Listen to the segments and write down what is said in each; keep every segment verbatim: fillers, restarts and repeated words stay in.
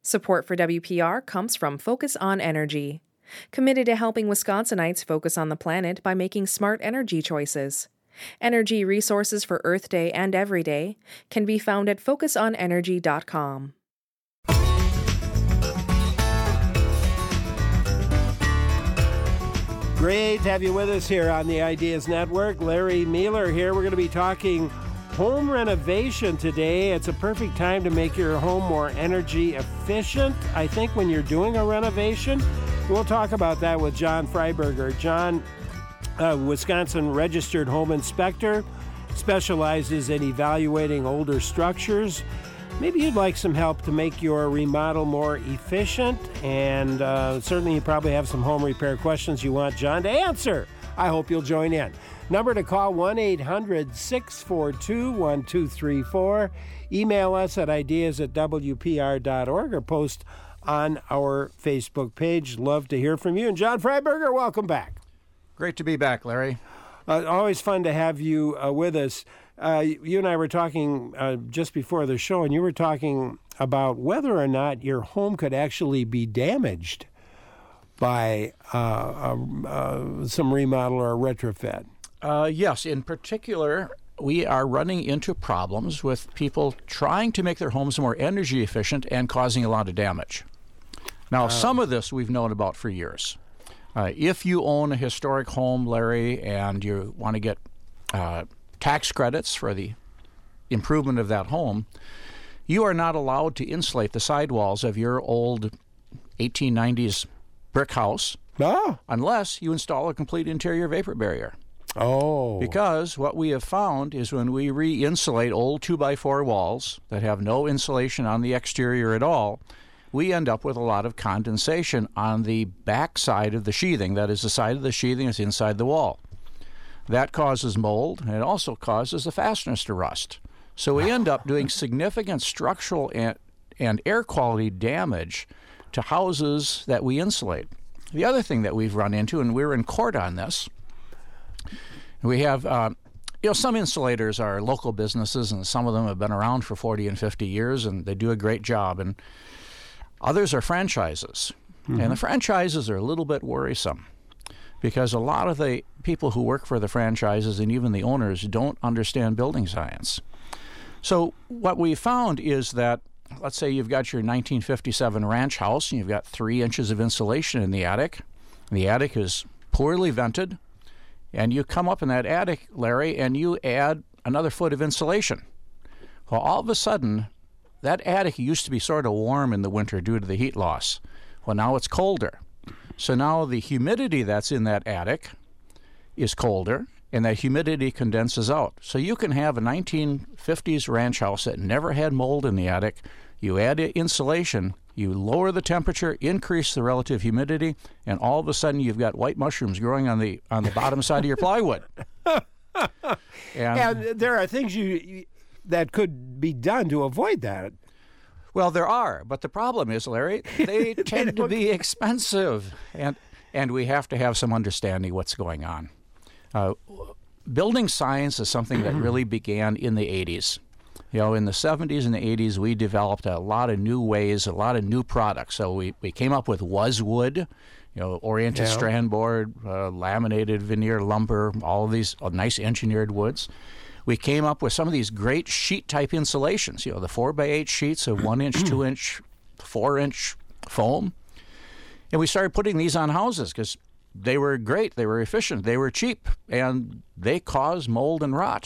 Support for W P R comes from Focus on Energy, committed to helping Wisconsinites focus on the planet by making smart energy choices. Energy resources for Earth Day and every day can be found at focus on energy dot com. Great to have you with us here on the Ideas Network. Larry Mueller here. We're going to be talking home renovation today. It's a perfect time to make your home more energy efficient, I think, when you're doing a renovation. We'll talk about that with John Freiberger. John, uh, Wisconsin registered home inspector, specializes in evaluating older structures. Maybe you'd like some help to make your remodel more efficient, and uh, certainly you probably have some home repair questions you want John to answer. I hope you'll join in. Number to call, one eight hundred six four two one two three four. Email us at ideas at w p r dot org or post on our Facebook page. Love to hear from you. And John Freiberger, welcome back. Great to be back, Larry. Uh, always fun to have you uh, with us. Uh, you and I were talking uh, just before the show, and you were talking about whether or not your home could actually be damaged by uh, uh, uh, some remodel or a retrofit. Uh, yes, in particular, we are running into problems with people trying to make their homes more energy efficient and causing a lot of damage. Now, uh, some of this we've known about for years. Uh, if you own a historic home, Larry, and you want to get uh, tax credits for the improvement of that home, you are not allowed to insulate the sidewalls of your old eighteen nineties brick house ah. unless you install a complete interior vapor barrier. Oh. Because what we have found is when we re-insulate old two by four walls that have no insulation on the exterior at all, we end up with a lot of condensation on the back side of the sheathing. That is, the side of the sheathing is inside the wall. That causes mold, and it also causes the fasteners to rust. So we end up doing significant structural and, and air quality damage to houses that we insulate. The other thing that we've run into, and we're in court on this, we have, uh, you know, some insulators are local businesses, and some of them have been around for forty and fifty years, and they do a great job. And others are franchises. Mm-hmm. And the franchises are a little bit worrisome because a lot of the people who work for the franchises and even the owners don't understand building science. So what we found is that, let's say you've got your nineteen fifty-seven ranch house and you've got three inches of insulation in the attic. The attic is poorly vented. And you come up in that attic, Larry, and you add another foot of insulation. Well, all of a sudden, that attic used to be sort of warm in the winter due to the heat loss. Well, now it's colder. So now the humidity that's in that attic is colder, and that humidity condenses out. So you can have a nineteen fifties ranch house that never had mold in the attic. You add insulation, you lower the temperature, increase the relative humidity, and all of a sudden you've got white mushrooms growing on the on the bottom side of your plywood. And yeah, there are things you that could be done to avoid that. Well, there are, but the problem is, Larry, they tend they to be expensive, and and we have to have some understanding what's going on. Uh, building science is something that really began in the eighties. You know, in the seventies and the eighties, we developed a lot of new ways, a lot of new products. So we, we came up with WasWood, you know, oriented yeah. strand board, uh, laminated veneer lumber, all of these uh, nice engineered woods. We came up with some of these great sheet-type insulations, you know, the four by eight sheets of one-inch, two-inch, four-inch foam. And we started putting these on houses because they were great, they were efficient, they were cheap, and they caused mold and rot.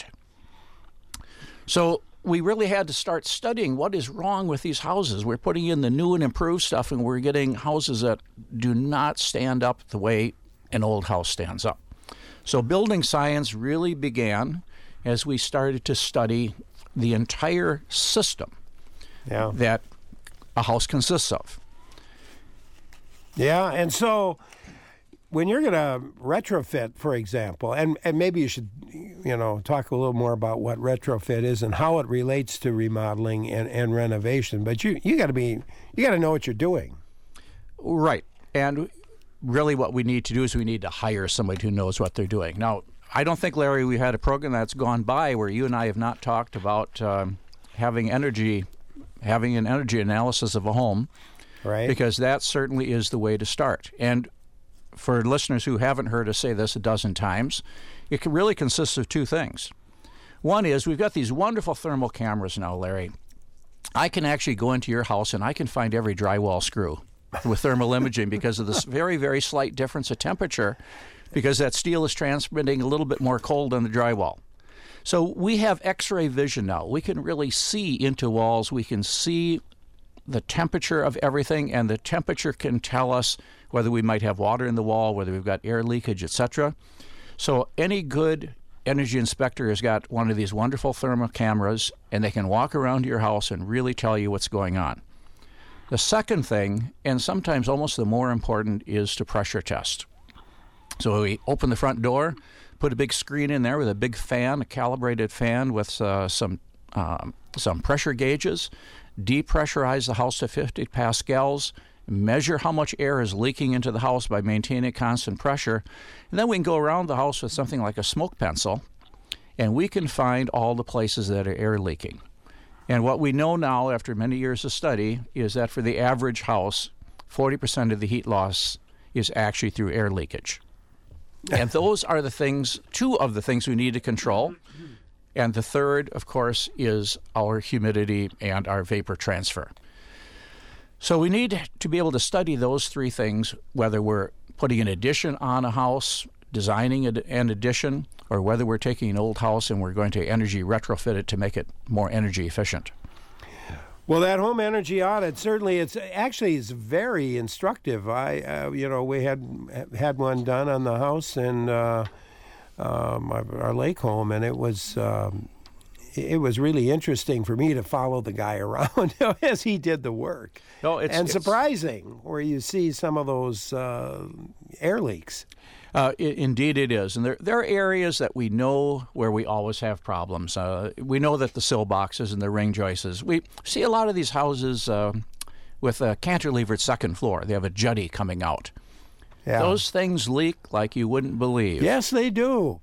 So we really had to start studying what is wrong with these houses. We're putting in the new and improved stuff, and we're getting houses that do not stand up the way an old house stands up. So building science really began as we started to study the entire system yeah. that a house consists of. Yeah, and so when you're going to retrofit, for example, and, and maybe you should, you know, talk a little more about what retrofit is and how it relates to remodeling and, and renovation. But you you got to be you got to know what you're doing. Right. And really what we need to do is we need to hire somebody who knows what they're doing. Now, I don't think, Larry, we've had a program that's gone by where you and I have not talked about um, having energy having an energy analysis of a home, right? Because that certainly is the way to start. And for listeners who haven't heard us say this a dozen times, it really consists of two things. One is we've got these wonderful thermal cameras now, Larry. I can actually go into your house and I can find every drywall screw with thermal imaging because of this very, very slight difference of temperature, because that steel is transmitting a little bit more cold on the drywall. So we have X-ray vision now. We can really see into walls. We can see the temperature of everything, and the temperature can tell us whether we might have water in the wall, whether we've got air leakage, et cetera. So any good energy inspector has got one of these wonderful thermal cameras, and they can walk around your house and really tell you what's going on. The second thing, and sometimes almost the more important, is to pressure test. So we open the front door, put a big screen in there with a big fan, a calibrated fan with uh, some um, some pressure gauges, depressurize the house to fifty pascals, measure how much air is leaking into the house by maintaining constant pressure, and then we can go around the house with something like a smoke pencil, and we can find all the places that are air leaking. And what we know now after many years of study is that for the average house, forty percent of the heat loss is actually through air leakage. And those are the things, two of the things we need to control. And the third, of course, is our humidity and our vapor transfer. So we need to be able to study those three things, whether we're putting an addition on a house, designing an addition, or whether we're taking an old house and we're going to energy retrofit it to make it more energy efficient. Well, that home energy audit, certainly, it's actually is very instructive. I, uh, you know, we had had one done on the house in uh, um, our lake home, and it was um, it was really interesting for me to follow the guy around as he did the work. No, it's, and it's, surprising where you see some of those uh, air leaks. Uh, it, indeed it is. And there, there are areas that we know where we always have problems. Uh, we know that the sill boxes and the ring joists. We see a lot of these houses uh, with a cantilevered second floor. They have a jutty coming out. Yeah. Those things leak like you wouldn't believe. Yes, they do.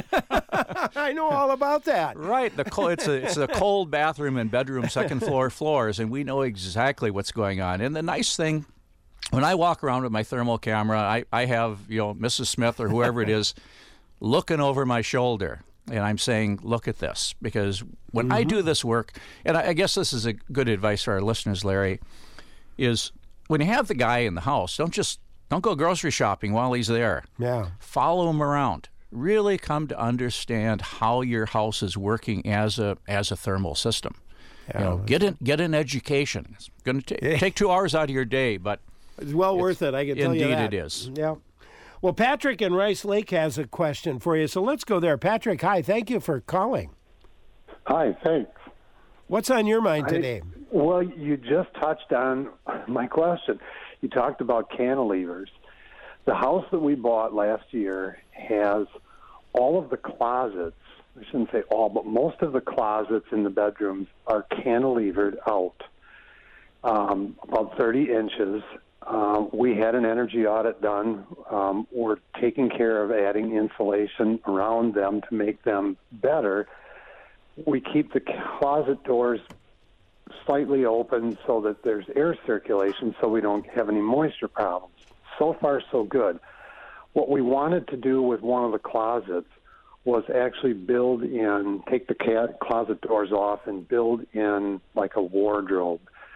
I know all about that. Right. The co- it's, a, it's a cold bathroom and bedroom second floor floors, and we know exactly what's going on. And the nice thing, when I walk around with my thermal camera, I, I have, you know, Missus Smith or whoever it is looking over my shoulder, and I'm saying, look at this. Because when mm-hmm. I do this work, and I, I guess this is a good advice for our listeners, Larry, is when you have the guy in the house, don't just, don't go grocery shopping while he's there. Yeah. Follow him around. Really come to understand how your house is working as a as a thermal system. Yeah. You know, get an, get an education. It's going to ta- take two hours out of your day, but it's well it's, worth it, I can tell you that. Indeed it is. Yeah. Well, Patrick in Rice Lake has a question for you, so let's go there. Patrick, hi. Thank you for calling. Hi, thanks. What's on your mind today? I, well, you just touched on my question. You talked about cantilevers. The house that we bought last year has all of the closets, I shouldn't say all, but most of the closets in the bedrooms are cantilevered out, um, about thirty inches. Um, we had an energy audit done. Um, we're taking care of adding insulation around them to make them better. We keep the closet doors slightly open so that there's air circulation so we don't have any moisture problems. So far, so good. What we wanted to do with one of the closets was actually build in, take the cat closet doors off and build in like a wardrobe.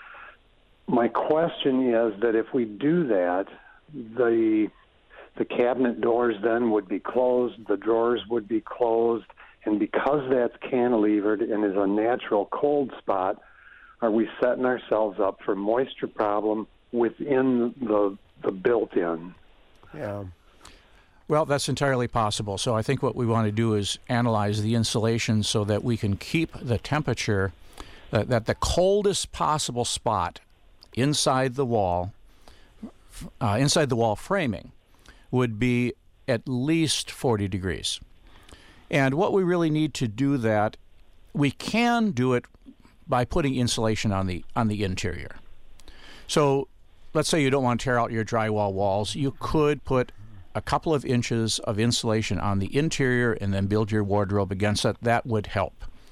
My question is that if we do that, the the cabinet doors then would be closed, the drawers would be closed, and because that's cantilevered and is a natural cold spot, are we setting ourselves up for moisture problem within the the built-in? Yeah. Well, that's entirely possible. So I think what we want to do is analyze the insulation so that we can keep the temperature, uh, that the coldest possible spot inside the wall, uh, inside the wall framing, would be at least forty degrees. And what we really need to do that, we can do it by putting insulation on the on the interior. So let's say you don't want to tear out your drywall walls. You could put a couple of inches of insulation on the interior and then build your wardrobe against it. That would help.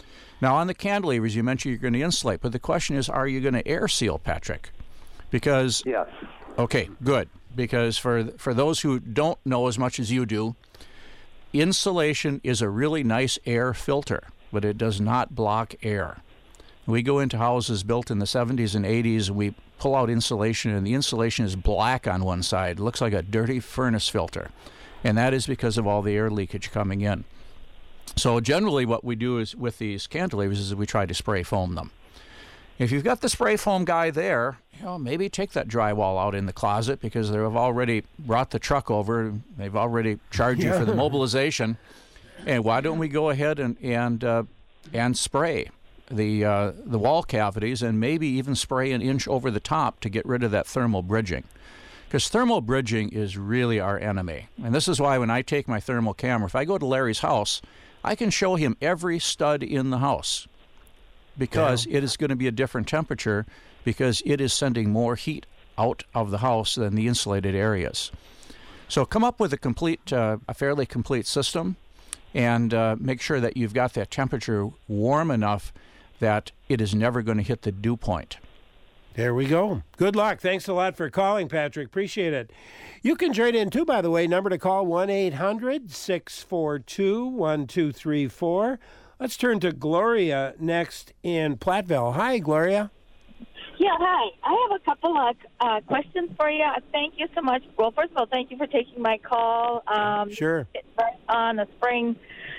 Now, on the cantilevers, you mentioned you're going to insulate, but the question is, are you going to air seal, Patrick? Because Yes. Okay, good. Because for for those who don't know as much as you do, insulation is a really nice air filter, but it does not block air. We go into houses built in the seventies and eighties, and we pull out insulation, and the insulation is black on one side. It looks like a dirty furnace filter, and that is because of all the air leakage coming in. So generally what we do is with these cantilevers is we try to spray foam them. If you've got the spray foam guy there, you know, maybe take that drywall out in the closet because they've already brought the truck over. They've already charged you for the mobilization. And why don't we go ahead and and uh, and spray the uh, the wall cavities and maybe even spray an inch over the top to get rid of that thermal bridging. Because thermal bridging is really our enemy. And this is why when I take my thermal camera, if I go to Larry's house, I can show him every stud in the house. Because yeah. it is going to be a different temperature because it is sending more heat out of the house than the insulated areas. So come up with a complete, uh, a fairly complete system and uh, make sure that you've got that temperature warm enough that it is never going to hit the dew point. There we go. Good luck. Thanks a lot for calling, Patrick. Appreciate it. You can trade in too, by the way. Number to call, one eight hundred six four two one two three four. Let's turn to Gloria next in Platteville. Hi, Gloria. Yeah, hi. I have a couple of uh, questions for you. Thank you so much. Well, first of all, thank you for taking my call. Um, sure. Right on the spring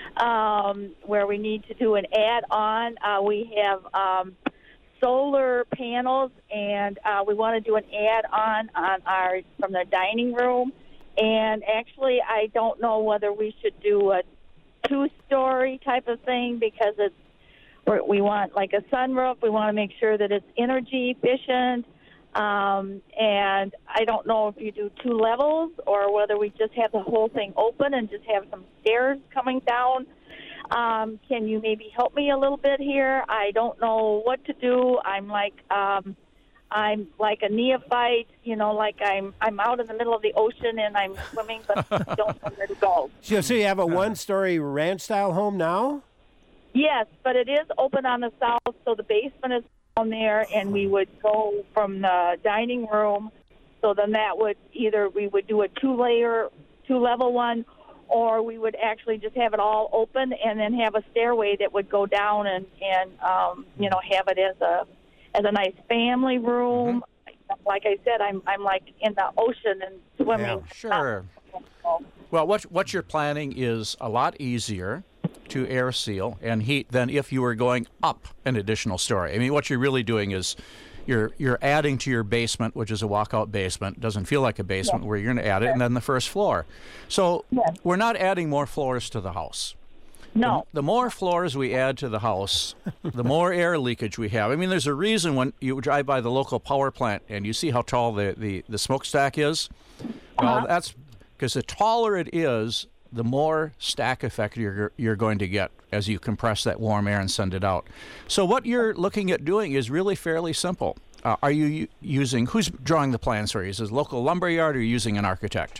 um, where we need to do an add-on. Uh, we have um, solar panels, and uh, we want to do an add-on on our from the dining room. And actually, I don't know whether we should do a two-story type of thing because it's we're, we want like a sunroof. We want to make sure that it's energy efficient. Um, and I don't know if you do two levels or whether we just have the whole thing open and just have some stairs coming down. Um, can you maybe help me a little bit here? I don't know what to do. I'm like um, I'm like a neophyte, you know, like I'm I'm out in the middle of the ocean and I'm swimming, but don't know where to go. So, so you have a one-story ranch-style home now? Yes, but it is open on the south, so the basement is down there, and we would go from the dining room. So then that would either we would do a two-layer, two-level one, or we would actually just have it all open and then have a stairway that would go down and and um, you know have it as a as a nice family room. Mm-hmm. Like I said, I'm I'm like in the ocean and swimming. Yeah, sure. Well, what what you're planning is a lot easier to air seal and heat than if you were going up an additional story. I mean, what you're really doing is you're you're adding to your basement, which is a walkout basement. It doesn't feel like a basement yes. where you're going to add it, and then the first floor. So yes. we're not adding more floors to the house. No. The, the more floors we add to the house, the more air leakage we have. I mean, there's a reason when you drive by the local power plant and you see how tall the, the, the smokestack is. Well, uh-huh. that's because the taller it is, the more stack effect you're you're going to get as you compress that warm air and send it out. So what you're looking at doing is really fairly simple. Uh, are you using, who's drawing the plans for you? Is it a local lumberyard or are you using an architect?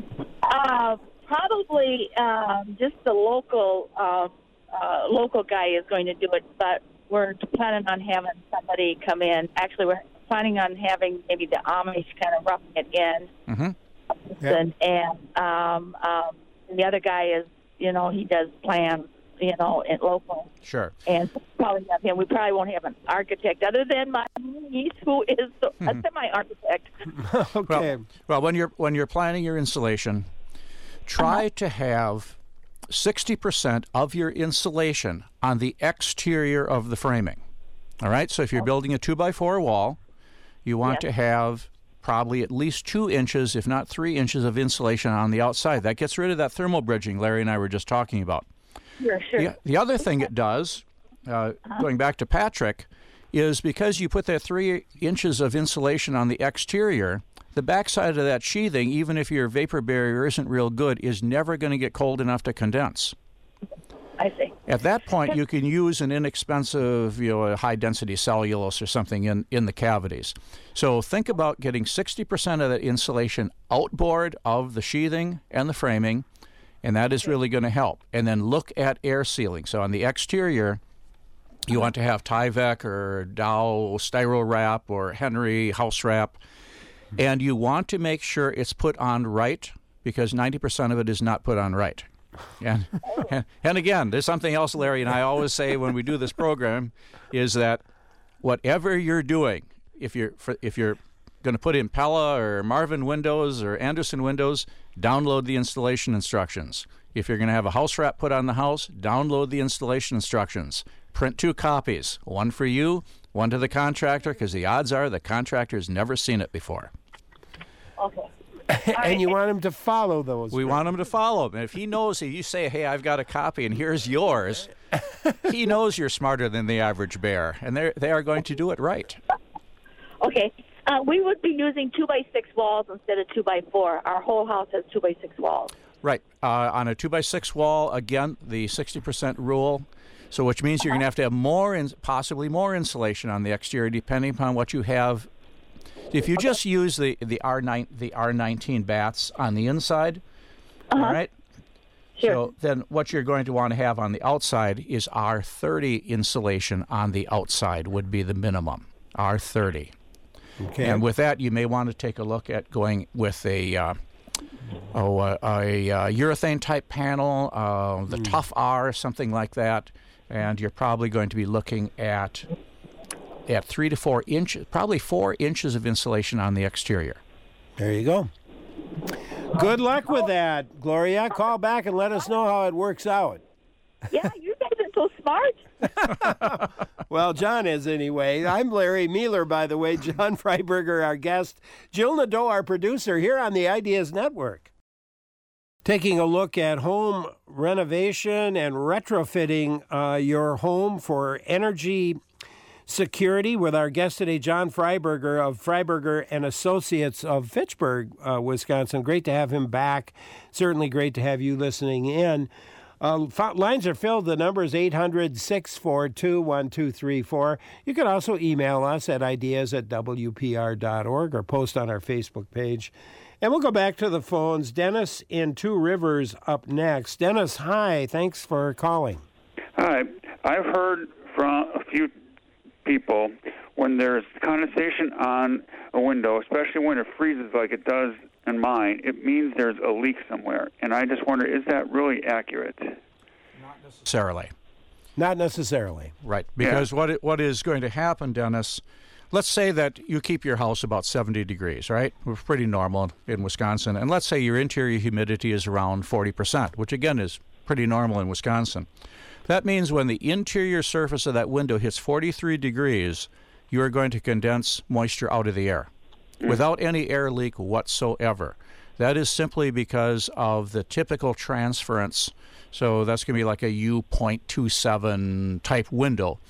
Uh, probably um, just the local uh, uh, local guy is going to do it, but we're planning on having somebody come in. Actually, we're planning on having maybe the Amish kind of roughing it in. Mm-hmm. Yep. And, and um, um, the other guy is, you know, he does plans, you know, in local. Sure. And probably have him. We probably won't have an architect other than my niece, who is a semi-architect. Okay. Well, well, when you're when you're planning your insulation, try uh-huh. to have sixty percent of your insulation on the exterior of the framing. All right? So if you're building a two by four wall, you want yes. to have probably at least two inches, if not three inches of insulation on the outside. That gets rid of that thermal bridging Larry and I were just talking about. Sure, sure. The, the other thing it does, uh, uh-huh. going back to Patrick, is because you put that three inches of insulation on the exterior, the backside of that sheathing, even if your vapor barrier isn't real good, is never going to get cold enough to condense. I see. At that point, you can use an inexpensive, you know, a high-density cellulose or something in, in the cavities. So think about getting sixty percent of that insulation outboard of the sheathing and the framing, and that is really going to help. And then look at air sealing. So on the exterior, You want to have Tyvek or Dow Styro Wrap or Henry House Wrap, and you want to make sure it's put on right, because ninety percent of it is not put on right. And, and and again, there's something else Larry and I always say when we do this program, is that whatever you're doing, if you're for, if you're going to put in Pella or Marvin windows or Anderson windows, download the installation instructions. If you're going to have a house wrap put on the house, download the installation instructions. Print two copies, one for you, one to the contractor, because the odds are the contractor's never seen it before. Okay. And you want him to follow those. We want him to follow them. If he knows, if you say, hey, I've got a copy and here's yours, he knows you're smarter than the average bear, and they they are going to do it right. Okay. Uh, we would be using two by six walls instead of two by four. Our whole house has two by six walls. Right. Uh, on a two by six wall, again, the sixty percent rule. So which means you're going to have to have more, in, possibly more insulation on the exterior, depending upon what you have. If you just use the the R nine the R nineteen baths on the inside, uh-huh. all right. Sure. So then, what you're going to want to have on the outside is R thirty insulation on the outside would be the minimum. R thirty. Okay. And with that, you may want to take a look at going with a uh, oh uh, a, a urethane type panel, uh, the mm. Tough R, something like that, and you're probably going to be looking at at three to four inches, probably four inches of insulation on the exterior. There you go. Good luck with that, Gloria. Call back and let us know how it works out. Yeah, you guys are so smart. Well, John is anyway. I'm Larry Mealer, by the way. John Freiberger, our guest. Jill Nadeau, our producer, here on the Ideas Network. Taking a look at home renovation and retrofitting uh, your home for energy security with our guest today, John Freiberger of Freiberger and Associates of Fitchburg, uh, Wisconsin. Great to have him back. Certainly great to have you listening in. Uh, lines are filled. The number is eight hundred, six four two, one two three four. You can also email us at ideas at w p r dot org or post on our Facebook page. And we'll go back to the phones. Dennis in Two Rivers up next. Dennis, hi. Thanks for calling. Hi. I've heard from a few people when there's condensation on a window, especially when it freezes like it does in mine, it means there's a leak somewhere. And I just wonder, is that really accurate? Not necessarily. Not necessarily. Right. Because yeah. what it, what is going to happen, Dennis, let's say that you keep your house about seventy degrees, right? We're pretty normal in Wisconsin. And let's say your interior humidity is around forty percent, which again is pretty normal in Wisconsin. That means when the interior surface of that window hits forty-three degrees, you are going to condense moisture out of the air without any air leak whatsoever. That is simply because of the typical transference. So that's going to be like a U point two seven type window.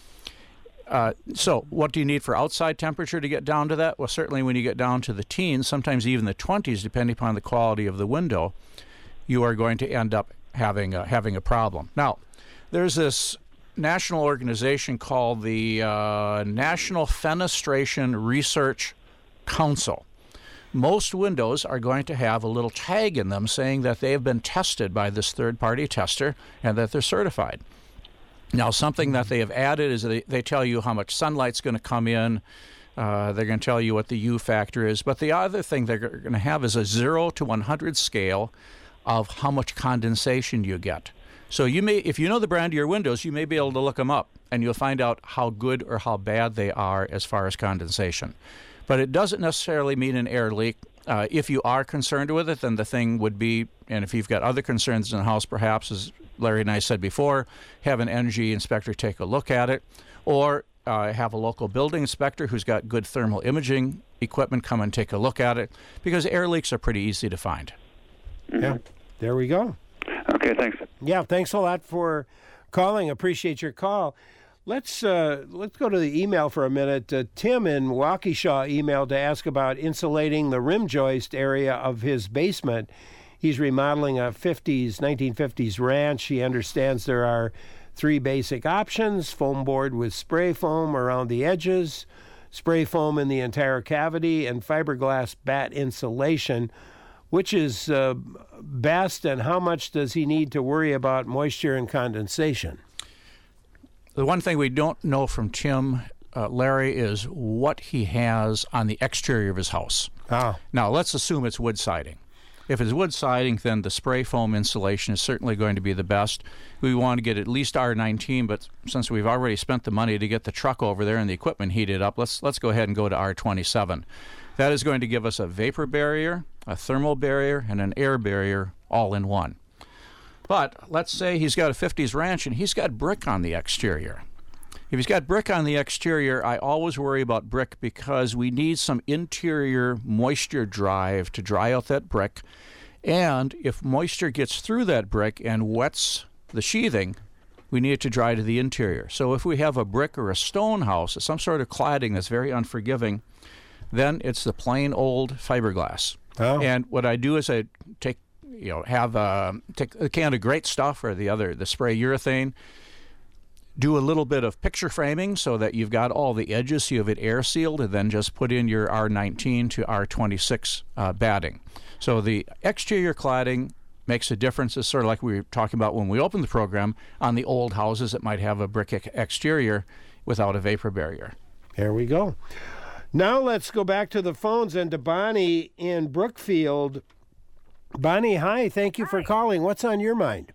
Uh, so what do you need for outside temperature to get down to that? Well, certainly when you get down to the teens, sometimes even the twenties, depending upon the quality of the window, you are going to end up having a, having a problem. Now, there's this national organization called the uh, National Fenestration Research Council. Most windows are going to have a little tag in them saying that they have been tested by this third-party tester and that they're certified. Now, something that they have added is they, they tell you how much sunlight's going to come in. Uh, they're going to tell you what the U factor is. But the other thing they're going to have is a zero to one hundred scale of how much condensation you get. So you may, if you know the brand of your windows, you may be able to look them up, and you'll find out how good or how bad they are as far as condensation. But it doesn't necessarily mean an air leak. Uh, if you are concerned with it, then the thing would be, and if you've got other concerns in the house, perhaps, as Larry and I said before, have an energy inspector take a look at it, or uh, have a local building inspector who's got good thermal imaging equipment come and take a look at it, because air leaks are pretty easy to find. Mm-hmm. Yeah, there we go. Okay, thanks. Yeah, thanks a lot for calling. Appreciate your call. Let's uh, let's go to the email for a minute. Uh, Tim in Waukesha emailed to ask about insulating the rim joist area of his basement. He's remodeling a fifties, nineteen fifties ranch. He understands there are three basic options: foam board with spray foam around the edges, spray foam in the entire cavity, and fiberglass bat insulation. Which is uh, best, and how much does he need to worry about moisture and condensation? the one thing we don't know from Tim, uh, Larry, is what he has on the exterior of his house. Oh. Now, let's assume it's wood siding. If it's wood siding, then the spray foam insulation is certainly going to be the best. We want to get at least R nineteen, but since we've already spent the money to get the truck over there and the equipment heated up, let's let's go ahead and go to R twenty-seven. That is going to give us a vapor barrier, a thermal barrier, and an air barrier all in one. But let's say he's got a fifties ranch and he's got brick on the exterior. If he's got brick on the exterior, I always worry about brick because we need some interior moisture drive to dry out that brick. And if moisture gets through that brick and wets the sheathing, we need it to dry to the interior. So if we have a brick or a stone house, some sort of cladding that's very unforgiving, then it's the plain old fiberglass. Oh. And what I do is I take, you know, have a, take a can of Great Stuff or the other, the spray urethane, do a little bit of picture framing so that you've got all the edges so you have it air sealed, and then just put in your R nineteen to R twenty-six uh, batting. So the exterior cladding makes a difference. It's sort of like we were talking about when we opened the program on the old houses that might have a brick exterior without a vapor barrier. There we go. Now let's go back to the phones and to Bonnie in Brookfield. Bonnie, hi. Thank you Hi. for calling. What's on your mind?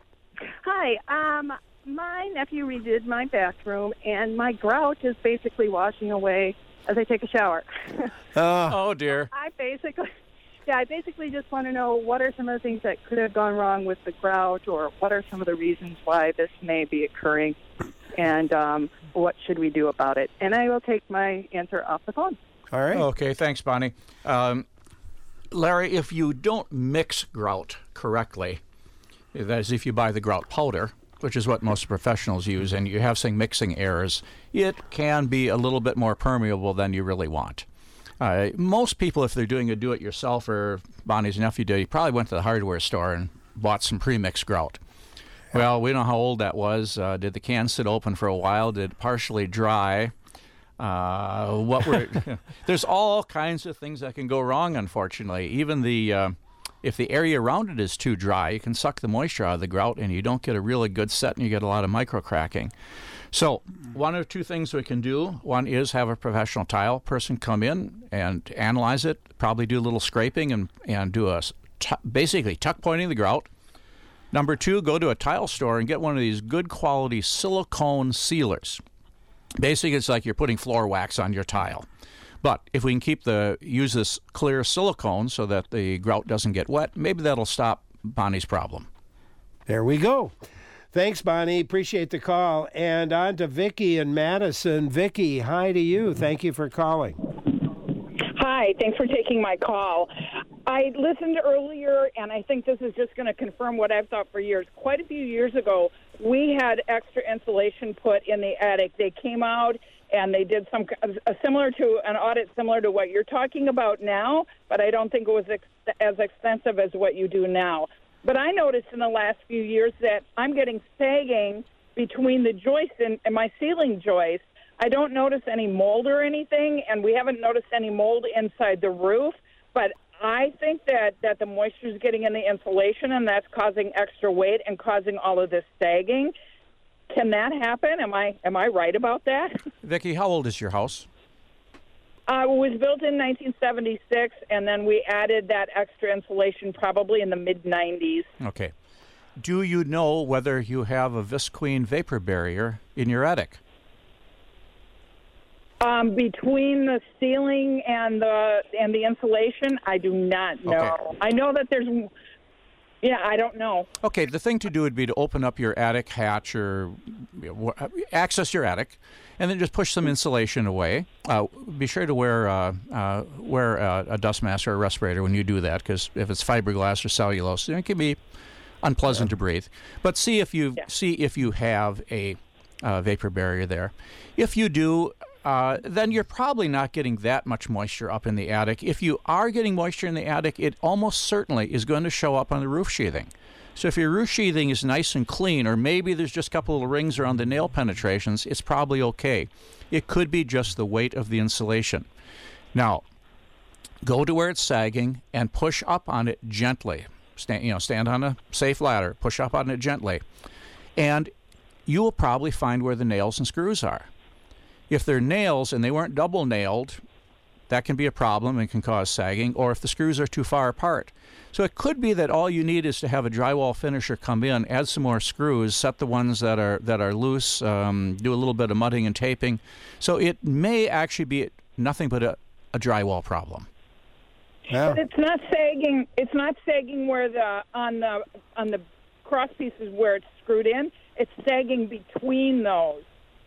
Hi. Um, my nephew redid my bathroom, and my grout is basically washing away as I take a shower. Uh, Oh, dear. I basically, yeah, I basically just want to know what are some of the things that could have gone wrong with the grout, or what are some of the reasons why this may be occurring, and um, what should we do about it? And I will take my answer off the phone. all right. Okay, thanks, Bonnie. Um, Larry, if you don't mix grout correctly, that is, if you buy the grout powder, which is what most professionals use, and you have some mixing errors, it can be a little bit more permeable than you really want. Uh, most people, if they're doing a do-it-yourself, or Bonnie's nephew did, he probably went to the hardware store and bought some pre-mixed grout. Well, we don't know how old that was. Uh, did the can sit open for a while? Did it partially dry? Uh, what were? There's all kinds of things that can go wrong, unfortunately. Even the uh, if the area around it is too dry, you can suck the moisture out of the grout, and you don't get a really good set, and you get a lot of micro cracking. So one or two things we can do. One is have a professional tile person come in and analyze it, probably do a little scraping and, and do a t- basically tuck pointing the grout. Number two, go to a tile store and get one of these good quality silicone sealers. Basically, it's like you're putting floor wax on your tile. But if we can keep the use this clear silicone so that the grout doesn't get wet, maybe that'll stop Bonnie's problem. There we go. Thanks, Bonnie. Appreciate the call. And on to Vicki in Madison. Vicki, hi to you. Thank you for calling. Hi, thanks for taking my call. I listened earlier, and I think this is just going to confirm what I've thought for years. Quite a few years ago, we had extra insulation put in the attic. They came out and they did some uh, similar to an audit similar to what you're talking about now, but I don't think it was ex- as extensive as what you do now. But I noticed in the last few years that I'm getting sagging between the joists and, and my ceiling joists. I don't notice any mold or anything, and we haven't noticed any mold inside the roof, but I think that, that the moisture is getting in the insulation, and that's causing extra weight and causing all of this sagging. Can that happen? Am I am I right about that? Vicki, how old is your house? Uh, it was built in nineteen seventy-six, and then we added that extra insulation probably in the mid nineties. Okay. Do you know whether you have a Visqueen vapor barrier in your attic? Um, between the ceiling and the and the insulation, I do not know. Okay. I know that there's, yeah, I don't know. Okay, the thing to do would be to open up your attic hatch or you know, access your attic, and then just push some insulation away. Uh, be sure to wear uh, uh, wear a, a dust mask or a respirator when you do that, because if it's fiberglass or cellulose, it can be unpleasant yeah. to breathe. But see if you yeah. see if you have a uh, vapor barrier there. If you do, Uh, then you're probably not getting that much moisture up in the attic. If you are getting moisture in the attic, it almost certainly is going to show up on the roof sheathing. So if your roof sheathing is nice and clean, or maybe there's just a couple of rings around the nail penetrations, it's probably okay. It could be just the weight of the insulation. Now, go to where it's sagging and push up on it gently. Stand, you know, stand on a safe ladder, push up on it gently. And you will probably find where the nails and screws are. If they're nails and they weren't double nailed, that can be a problem and can cause sagging, or if the screws are too far apart. So it could be that all you need is to have a drywall finisher come in, add some more screws, set the ones that are that are loose, um, do a little bit of mudding and taping. So it may actually be nothing but a, a drywall problem. Yeah. But it's not sagging. It's not sagging where the on the on the cross pieces where it's screwed in. It's sagging between those.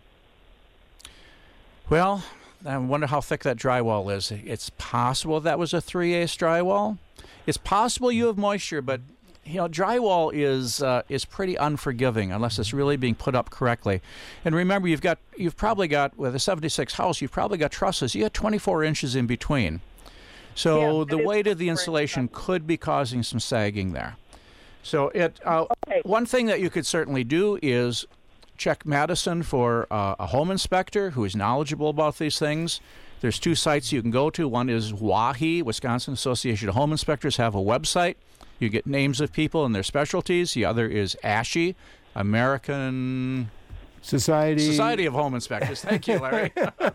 Well, I wonder how thick that drywall is. It's possible that was a three eighths drywall. It's possible you have moisture, but you know, drywall is uh, is pretty unforgiving unless it's really being put up correctly. And remember, you've got you've probably got with a seventy-six house, you've probably got trusses. You got twenty-four inches in between. So Yeah, the weight of the insulation could be causing some sagging there. So it uh, Okay. one thing that you could certainly do is check Madison for uh, a home inspector who is knowledgeable about these things. There's two sites you can go to. One is WAHI, Wisconsin Association of Home Inspectors, have a website. You get names of people and their specialties. The other is ASHI, American Society. Society of Home Inspectors. Thank you, Larry.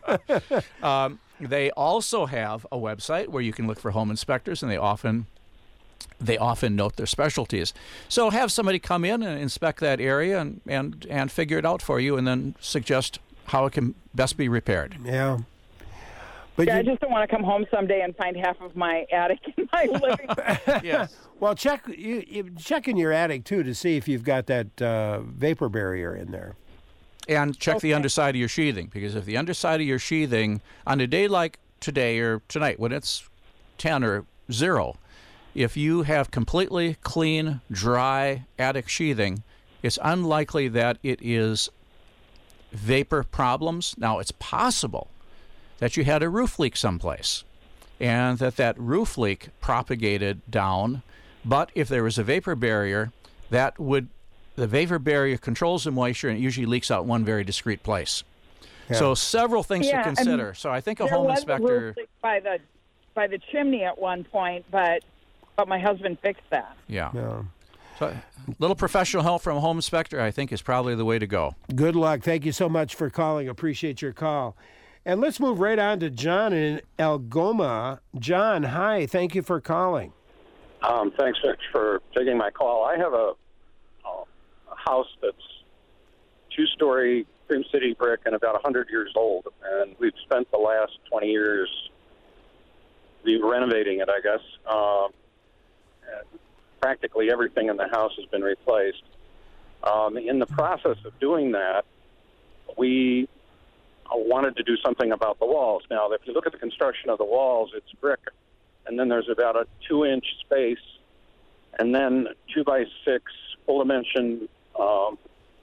um, they also have a website where you can look for home inspectors, and they often they often note their specialties. So have somebody come in and inspect that area and, and, and figure it out for you, and then suggest how it can best be repaired. Yeah. But Yeah, you, I just don't want to come home someday and find half of my attic in my living room. Yes. well, check you, you check in your attic too to see if you've got that uh, vapor barrier in there. And check the Okay. underside of your sheathing, because if the underside of your sheathing, on a day like today or tonight when it's ten or zero, if you have completely clean, dry attic sheathing, it's unlikely that it is vapor problems. Now, it's possible that you had a roof leak someplace and that that roof leak propagated down, but if there was a vapor barrier, that would the vapor barrier controls the moisture, and it usually leaks out one very discrete place. Yeah. So several things Yeah, to and consider. So I think a There home was a inspector... roof leak by the by the chimney at one point, but but my husband fixed that. Yeah. Yeah. So a little professional help from a home inspector, I think, is probably the way to go. Good luck. Thank you so much for calling. Appreciate your call. And let's move right on to John in Algoma. John, hi. Thank you for calling. Um, thanks for, for taking my call. I have a, a house that's two-story Cream City brick and about one hundred years old, and we've spent the last twenty years renovating it, I guess. Um, and practically everything in the house has been replaced. Um, in the process of doing that, we wanted to do something about the walls. Now, if you look at the construction of the walls, it's brick, and then there's about a two-inch space, and then two by six full-dimension um,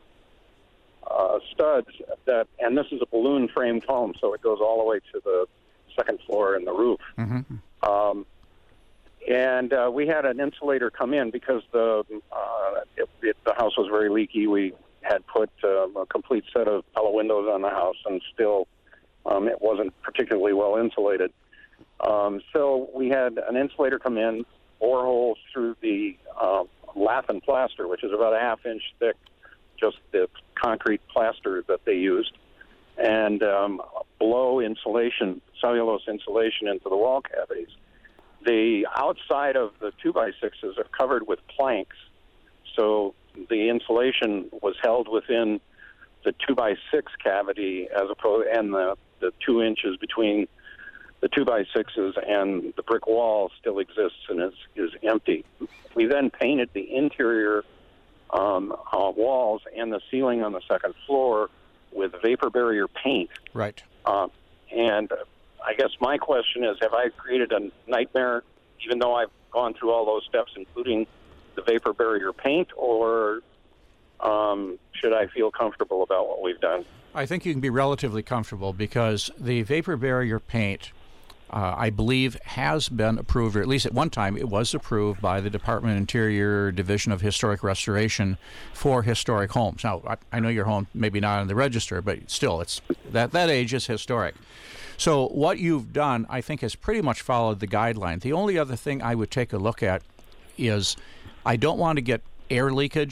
uh, studs. That, and this is a balloon-framed home, so it goes all the way to the second floor and the roof. Mm-hmm. Um, and uh, we had an insulator come in because the uh, it, it, the house was very leaky. We had put uh, a complete set of Pella windows on the house, and still um, it wasn't particularly well insulated. Um, so we had an insulator come in, bore holes through the uh, lath and plaster, which is about a half inch thick, just the concrete plaster that they used, and um, blow insulation, cellulose insulation into the wall cavities. The outside of the two by sixes are covered with planks, so the insulation was held within the two by six cavity as opposed, and the, the two inches between the two by sixes and the brick wall still exists and is, is empty. We then painted the interior um, uh, walls and the ceiling on the second floor with vapor barrier paint. Right. Uh, and I guess my question is, have I created a nightmare, even though I've gone through all those steps, including the vapor barrier paint, or um, should I feel comfortable about what we've done? I think you can be relatively comfortable because the vapor barrier paint, uh, I believe, has been approved, or at least at one time it was approved by the Department of Interior Division of Historic Restoration for historic homes. Now, I, I know your home maybe not on the register, but still, it's that, that age is historic. So what you've done, I think, has pretty much followed the guideline. The only other thing I would take a look at is I don't want to get air leakage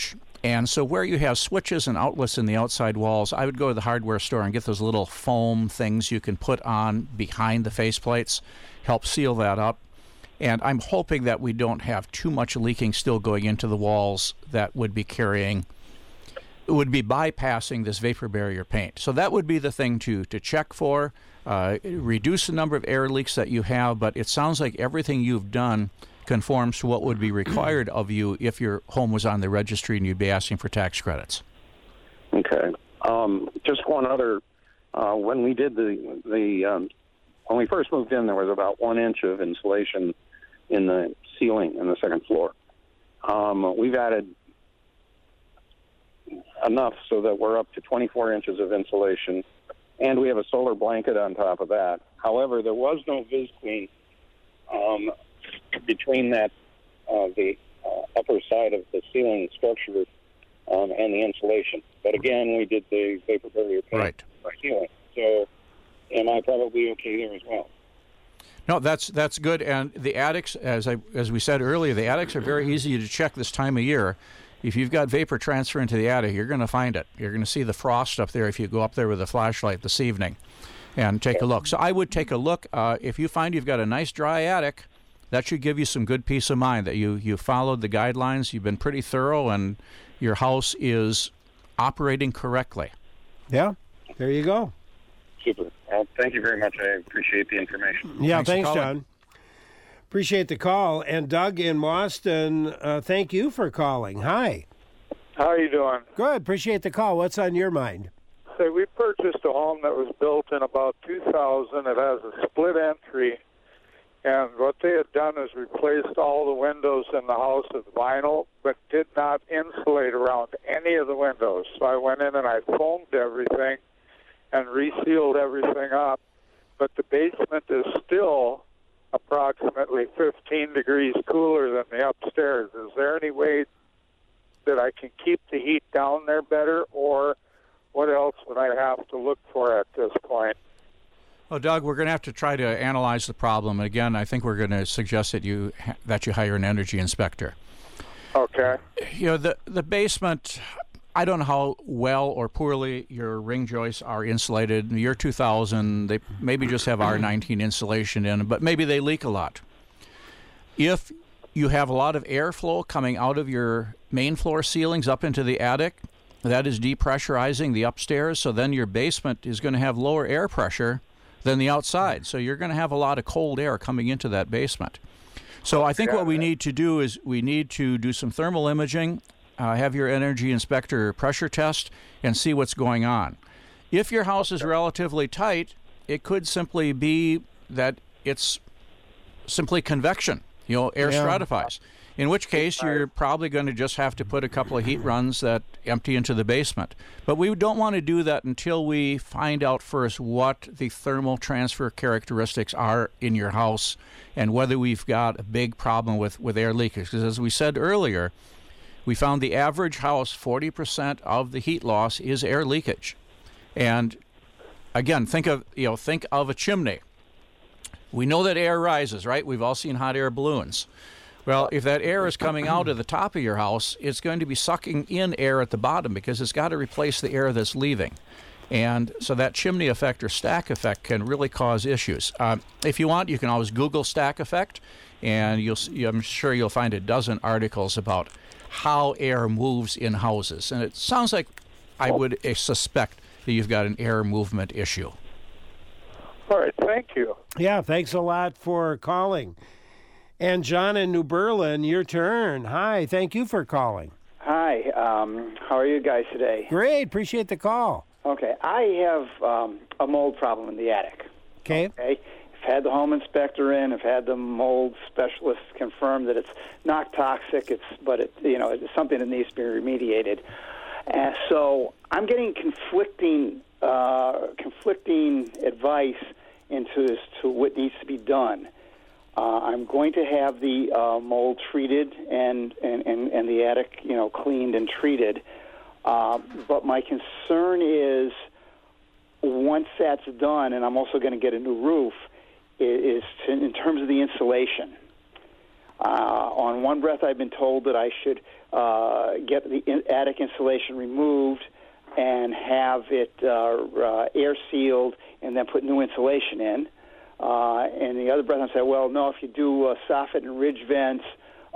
And so where you have switches and outlets in the outside walls, I would go to the hardware store and get those little foam things you can put on behind the faceplates, help seal that up. And I'm hoping that we don't have too much leaking still going into the walls that would be carrying, would be bypassing this vapor barrier paint. So that would be the thing to, to check for. Uh, reduce the number of air leaks that you have, but it sounds like everything you've done conforms to what would be required of you if your home was on the registry and you'd be asking for tax credits. Okay. Um, just one other. Uh, when we did the the um, when we first moved in, there was about one inch of insulation in the ceiling in the second floor. Um, we've added enough so that we're up to twenty-four inches of insulation, and we have a solar blanket on top of that. However, there was no VisQueen um, between that uh, the uh, upper side of the ceiling structure um, and the insulation. But again, we did the vapor barrier paint right. for ceiling. So am I probably okay there as well? No, that's that's good. And the attics, as I as we said earlier, the attics are very easy to check this time of year. If you've got vapor transfer into the attic, you're going to find it. You're going to see the frost up there if you go up there with a flashlight this evening and take a look. So I would take a look. Uh, if you find you've got a nice dry attic, that should give you some good peace of mind that you, you followed the guidelines, you've been pretty thorough, and your house is operating correctly. Yeah, there you go. Super. Well, thank you very much. I appreciate the information. Yeah, thanks, thanks John. Appreciate the call. And Doug in Boston, uh, thank you for calling. Hi. How are you doing? Good. Appreciate the call. What's on your mind? So we purchased a home that was built in about two thousand. It has a split entry. And what they had done is replaced all the windows in the house with vinyl, but did not insulate around any of the windows. So I went in and I foamed everything and resealed everything up. But the basement is still approximately fifteen degrees cooler than the upstairs. Is there any way that I can keep the heat down there better, or what else would I have to look for at this point? Well, Doug, we're going to have to try to analyze the problem. Again, I think we're going to suggest that you that you hire an energy inspector. Okay. You know, the the basement, I don't know how well or poorly your ring joists are insulated. In the year two thousand, they maybe just have R nineteen insulation in, but maybe they leak a lot. If you have a lot of airflow coming out of your main floor ceilings up into the attic, that is depressurizing the upstairs, so then your basement is going to have lower air pressure than the outside. So you're going to have a lot of cold air coming into that basement. So I think what we need to do is we need to do some thermal imaging, uh, have your energy inspector pressure test, and see what's going on. If your house is relatively tight, it could simply be that it's simply convection, you know, air Yeah. stratifies. In which case, you're probably going to just have to put a couple of heat runs that empty into the basement. But we don't want to do that until we find out first what the thermal transfer characteristics are in your house and whether we've got a big problem with, with air leakage. Because as we said earlier, we found the average house, forty percent of the heat loss is air leakage. And again, think of, you know, think of a chimney. We know that air rises, right? We've all seen hot air balloons. Well, if that air is coming out of the top of your house, it's going to be sucking in air at the bottom because it's got to replace the air that's leaving. And so that chimney effect or stack effect can really cause issues. Um, if you want, you can always Google stack effect, and you'll see, I'm sure you'll find a dozen articles about how air moves in houses. And it sounds like I would uh, suspect that you've got an air movement issue. All right, thank you. Yeah, thanks a lot for calling. And John in New Berlin, your turn. Hi, thank you for calling. Hi, um, how are you guys today? Great, appreciate the call. Okay, I have um, a mold problem in the attic. Okay. Okay, I've had the home inspector in. I've had the mold specialist confirm that it's not toxic. It's but it you know it's something that needs to be remediated. And so I'm getting conflicting uh, conflicting advice into as to what needs to be done. Uh, I'm going to have the uh, mold treated and, and, and, and the attic, you know, cleaned and treated. Uh, but my concern is once that's done, and I'm also going to get a new roof, is to, in terms of the insulation. Uh, on one breath, I've been told that I should uh, get the in- attic insulation removed and have it uh, uh, air sealed and then put new insulation in. Uh, and the other breath, I say, well, no, if you do uh, soffit and ridge vents,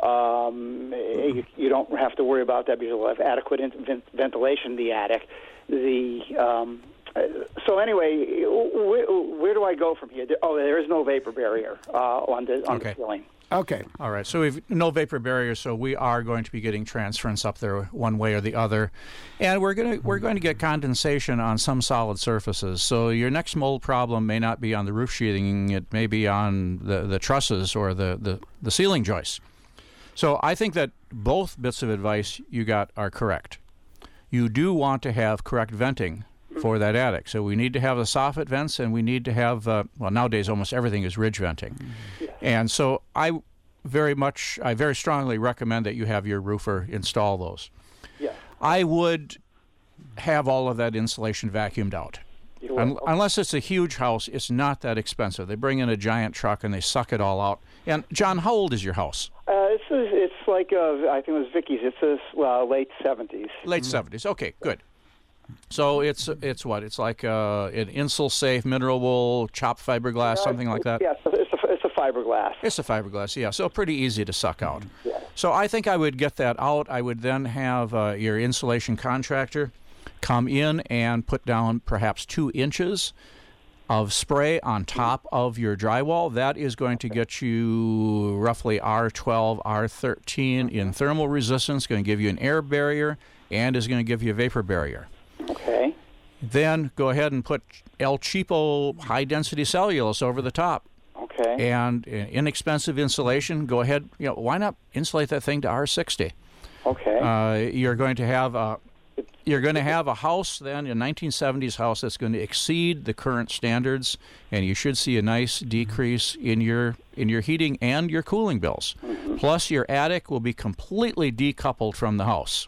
um, you, you don't have to worry about that because you'll have adequate in- vent- ventilation in the attic. The um, so anyway, where, where do I go from here? Oh, there is no vapor barrier uh, on the on Okay. the ceiling. Okay. All right. So we've no vapor barrier, so we are going to be getting transference up there one way or the other, and we're going to we're going to get condensation on some solid surfaces. So your next mold problem may not be on the roof sheathing; it may be on the, the trusses or the, the, the ceiling joists. So I think that both bits of advice you got are correct. You do want to have correct venting for that attic. So we need to have the soffit vents, and we need to have, uh, well, nowadays almost everything is ridge venting. Mm-hmm. Yeah. And so I very much, I very strongly recommend that you have your roofer install those. Yeah. I would have all of that insulation vacuumed out. Un- okay. Unless it's a huge house, it's not that expensive. They bring in a giant truck and they suck it all out. And John, how old is your house? Uh, it's, it's like, uh, I think it was Vicky's. It's a well, late seventies. Late mm-hmm. seventies. Okay, good. So it's it's what? It's like uh, an Insul-Safe mineral wool, chopped fiberglass, Uh, something like that? Yes, it's a, it's a fiberglass. It's a fiberglass, yeah. So pretty easy to suck out. Yeah. So I think I would get that out. I would then have uh, your insulation contractor come in and put down perhaps two inches of spray on top of your drywall. That is going to get you roughly R twelve, R thirteen in thermal resistance, going to give you an air barrier, and is going to give you a vapor barrier. Okay. Then go ahead and put El Cheapo high-density cellulose over the top. Okay. And uh, inexpensive insulation. Go ahead. You know, why not insulate that thing to R sixty? Okay. Uh, you're going to have a you're going to have a house then, a nineteen seventies house that's going to exceed the current standards, and you should see a nice decrease in your in your heating and your cooling bills. Mm-hmm. Plus, your attic will be completely decoupled from the house.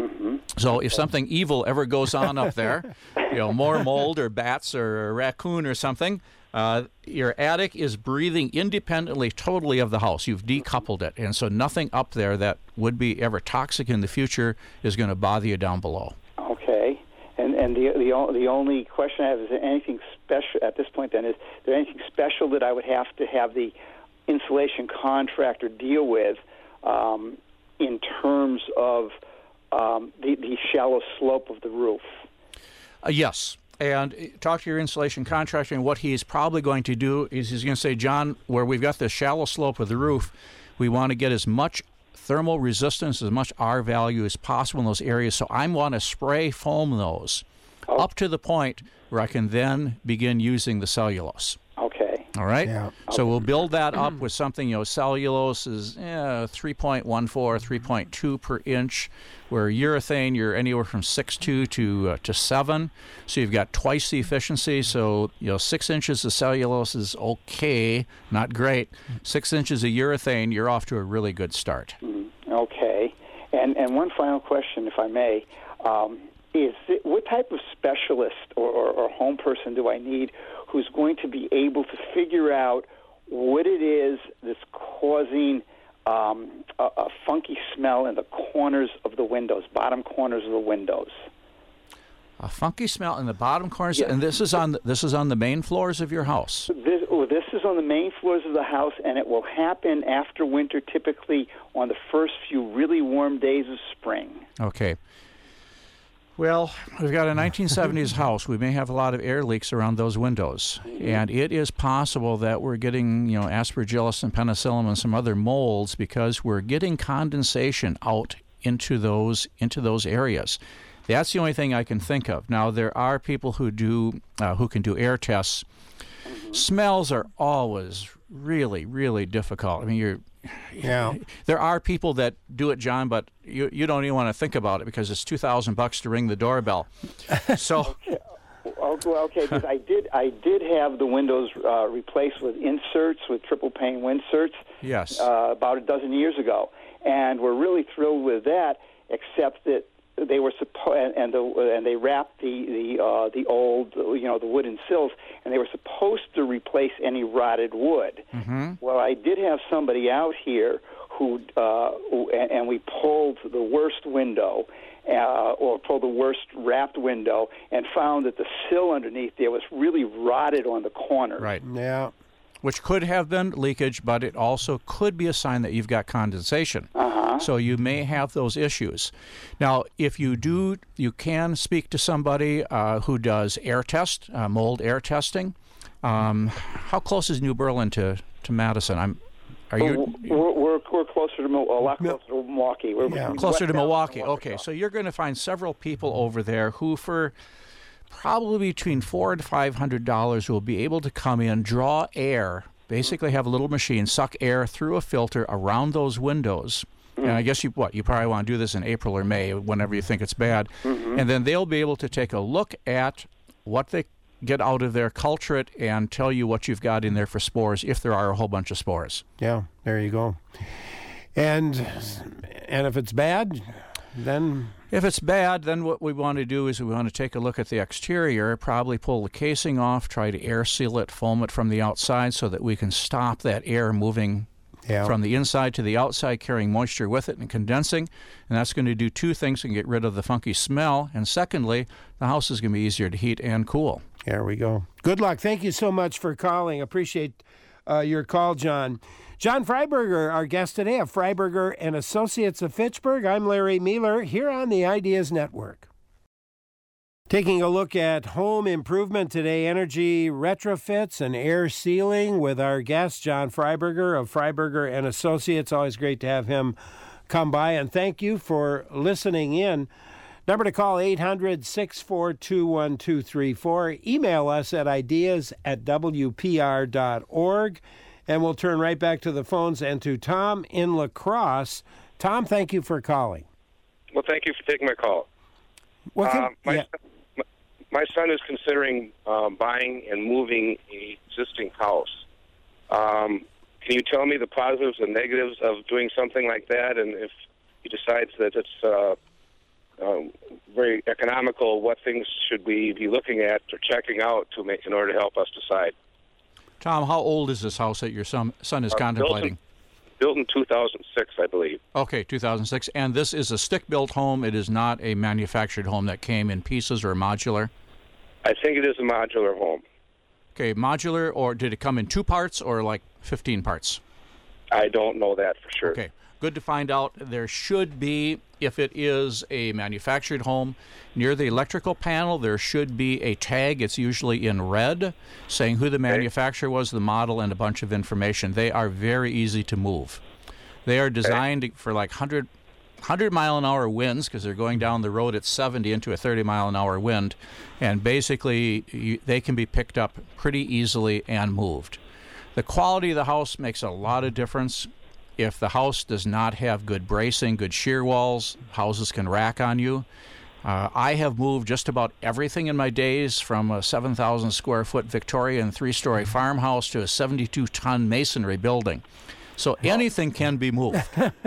So if something evil ever goes on up there, you know, more mold or bats or a raccoon or something, uh, your attic is breathing independently totally of the house. You've decoupled it. And so nothing up there that would be ever toxic in the future is going to bother you down below. Okay. And and the the, o- the only question I have is there anything special at this point then, is there anything special that I would have to have the insulation contractor deal with um, in terms of Um, the, the shallow slope of the roof? Uh, yes. And talk to your insulation contractor, and what he's probably going to do is he's going to say, John, where we've got this shallow slope of the roof, we want to get as much thermal resistance, as much R value as possible in those areas, so I want to spray foam those oh. up to the point where I can then begin using the cellulose. Okay. All right? Yeah. So we'll build that up with something, you know, cellulose is eh, three point one four, three point two per inch, where urethane, you're anywhere from six point two to uh, to seven. So you've got twice the efficiency. So, you know, six inches of cellulose is okay, not great. Six inches of urethane, you're off to a really good start. Mm, okay. And and one final question, if I may. Um, is it, what type of specialist or, or, or home person do I need who's going to be able to figure out what it is that's causing um, a, a funky smell in the corners of the windows, bottom corners of the windows? A funky smell in the bottom corners, yes. And this is on the, this is on the main floors of your house. This, oh, this is on the main floors of the house, and it will happen after winter, typically on the first few really warm days of spring. Okay. Well, we've got a nineteen seventies house. We may have a lot of air leaks around those windows. Mm-hmm. And it is possible that we're getting, you know, aspergillus and penicillium and some other molds because we're getting condensation out into those into those areas. That's the only thing I can think of. Now, there are people who do uh, who can do air tests. Mm-hmm. Smells are always really, really difficult. I mean, you're Yeah. There are people that do it, John, but you you don't even want to think about it because it's two thousand bucks to ring the doorbell. So, okay, okay, because I did I did have the windows uh, replaced with inserts, with triple pane inserts. Yes. Uh, about a dozen years ago, and we're really thrilled with that. Except that they were supposed and, and the and they wrapped the the uh, the old you know the wooden sills, and they were supposed to replace any rotted wood. Mm-hmm. Well, I did have somebody out here who, uh, who and, and we pulled the worst window. Uh, or pulled the worst wrapped window and found that the sill underneath there was really rotted on the corner. Right. Yeah. Which could have been leakage, but it also could be a sign that you've got condensation. Uh-huh. So you may have those issues. Now, if you do, you can speak to somebody uh, who does air test, uh, mold air testing. Um, how close is New Berlin to, to Madison? I'm. Are you? We're, we're, we're closer to a lot closer to Milwaukee. We're Yeah. Closer to Milwaukee. Milwaukee. Okay, so you're going to find several people over there who, for probably between four and five hundred dollars, will be able to come in, draw air, basically have a little machine suck air through a filter around those windows. Mm-hmm. And I guess you what you probably want to do this in April or May, whenever you think it's bad, mm-hmm. and then they'll be able to take a look at what they get out of there, culture it, and tell you what you've got in there for spores, if there are a whole bunch of spores. Yeah, there you go. And and if it's bad, then... If it's bad, then what we want to do is we want to take a look at the exterior, probably pull the casing off, try to air seal it, foam it from the outside so that we can stop that air moving yeah. from the inside to the outside, carrying moisture with it and condensing. And that's going to do two things: and get rid of the funky smell, and secondly, the house is going to be easier to heat and cool. There we go. Good luck. Thank you so much for calling. Appreciate uh, your call, John. John Freiberger, our guest today of Freiberger and Associates of Fitchburg. I'm Larry Mueller here on the Ideas Network. Taking a look at home improvement today, energy retrofits and air sealing with our guest, John Freiberger of Freiberger and Associates. Always great to have him come by, and thank you for listening in. Number to call, eight hundred, six four two, one two three four. Email us at ideas at w p r dot org. And we'll turn right back to the phones and to Tom in La Crosse. Tom, thank you for calling. Well, thank you for taking my call. Well, can, uh, my, yeah. son, my son is considering um, buying and moving an existing house. Um, can you tell me the positives and negatives of doing something like that? And if he decides that it's uh, um, very economical, what things should we be looking at or checking out to make in order to help us decide? Tom, how old is this house that your son, son is uh, contemplating? Built in, built in two thousand six, I believe. Okay, two thousand six. And this is a stick-built home. It is not a manufactured home that came in pieces or modular? I think it is a modular home. Okay, modular, or did it come in two parts or like fifteen parts? I don't know that for sure. Okay, good to find out. There should be, if it is a manufactured home, near the electrical panel, there should be a tag. It's usually in red, saying who the manufacturer was, the model, and a bunch of information. They are very easy to move. They are designed for like one hundred, one hundred mile an hour winds, because they're going down the road at seventy into a thirty mile an hour wind, and basically you, they can be picked up pretty easily and moved. The quality of the house makes a lot of difference. If the house does not have good bracing, good shear walls, houses can rack on you. Uh, I have moved just about everything in my days, from a seven thousand square foot Victorian three-story farmhouse to a seventy-two ton masonry building. So anything can be moved.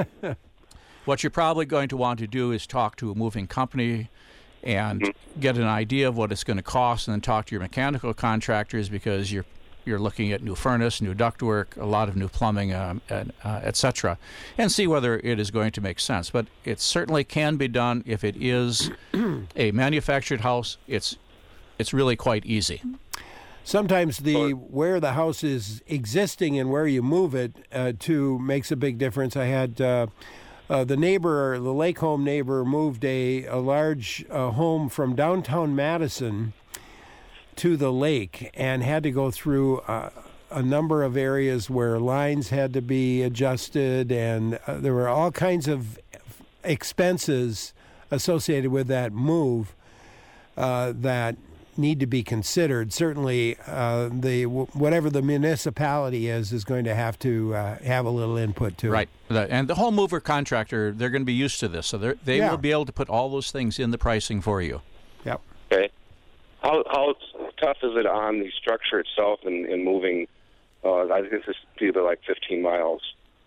What you're probably going to want to do is talk to a moving company and get an idea of what it's going to cost, and then talk to your mechanical contractors, because you're You're looking at new furnace, new ductwork, a lot of new plumbing, um, and, uh, et cetera, and see whether it is going to make sense. But it certainly can be done. If it is a manufactured house, it's it's really quite easy. Sometimes the where the house is existing and where you move it uh, to makes a big difference. I had uh, uh, the neighbor, the Lake Home neighbor, moved a, a large uh, home from downtown Madison to the lake, and had to go through uh, a number of areas where lines had to be adjusted, and uh, there were all kinds of expenses associated with that move uh, that need to be considered. Certainly, uh, the whatever the municipality is is going to have to uh, have a little input to right. it. Right, and the home mover contractor, they're going to be used to this, so they yeah. will be able to put all those things in the pricing for you. Yep. Okay. How how tough is it on the structure itself and in, in moving? Uh, I think this is either like fifteen miles.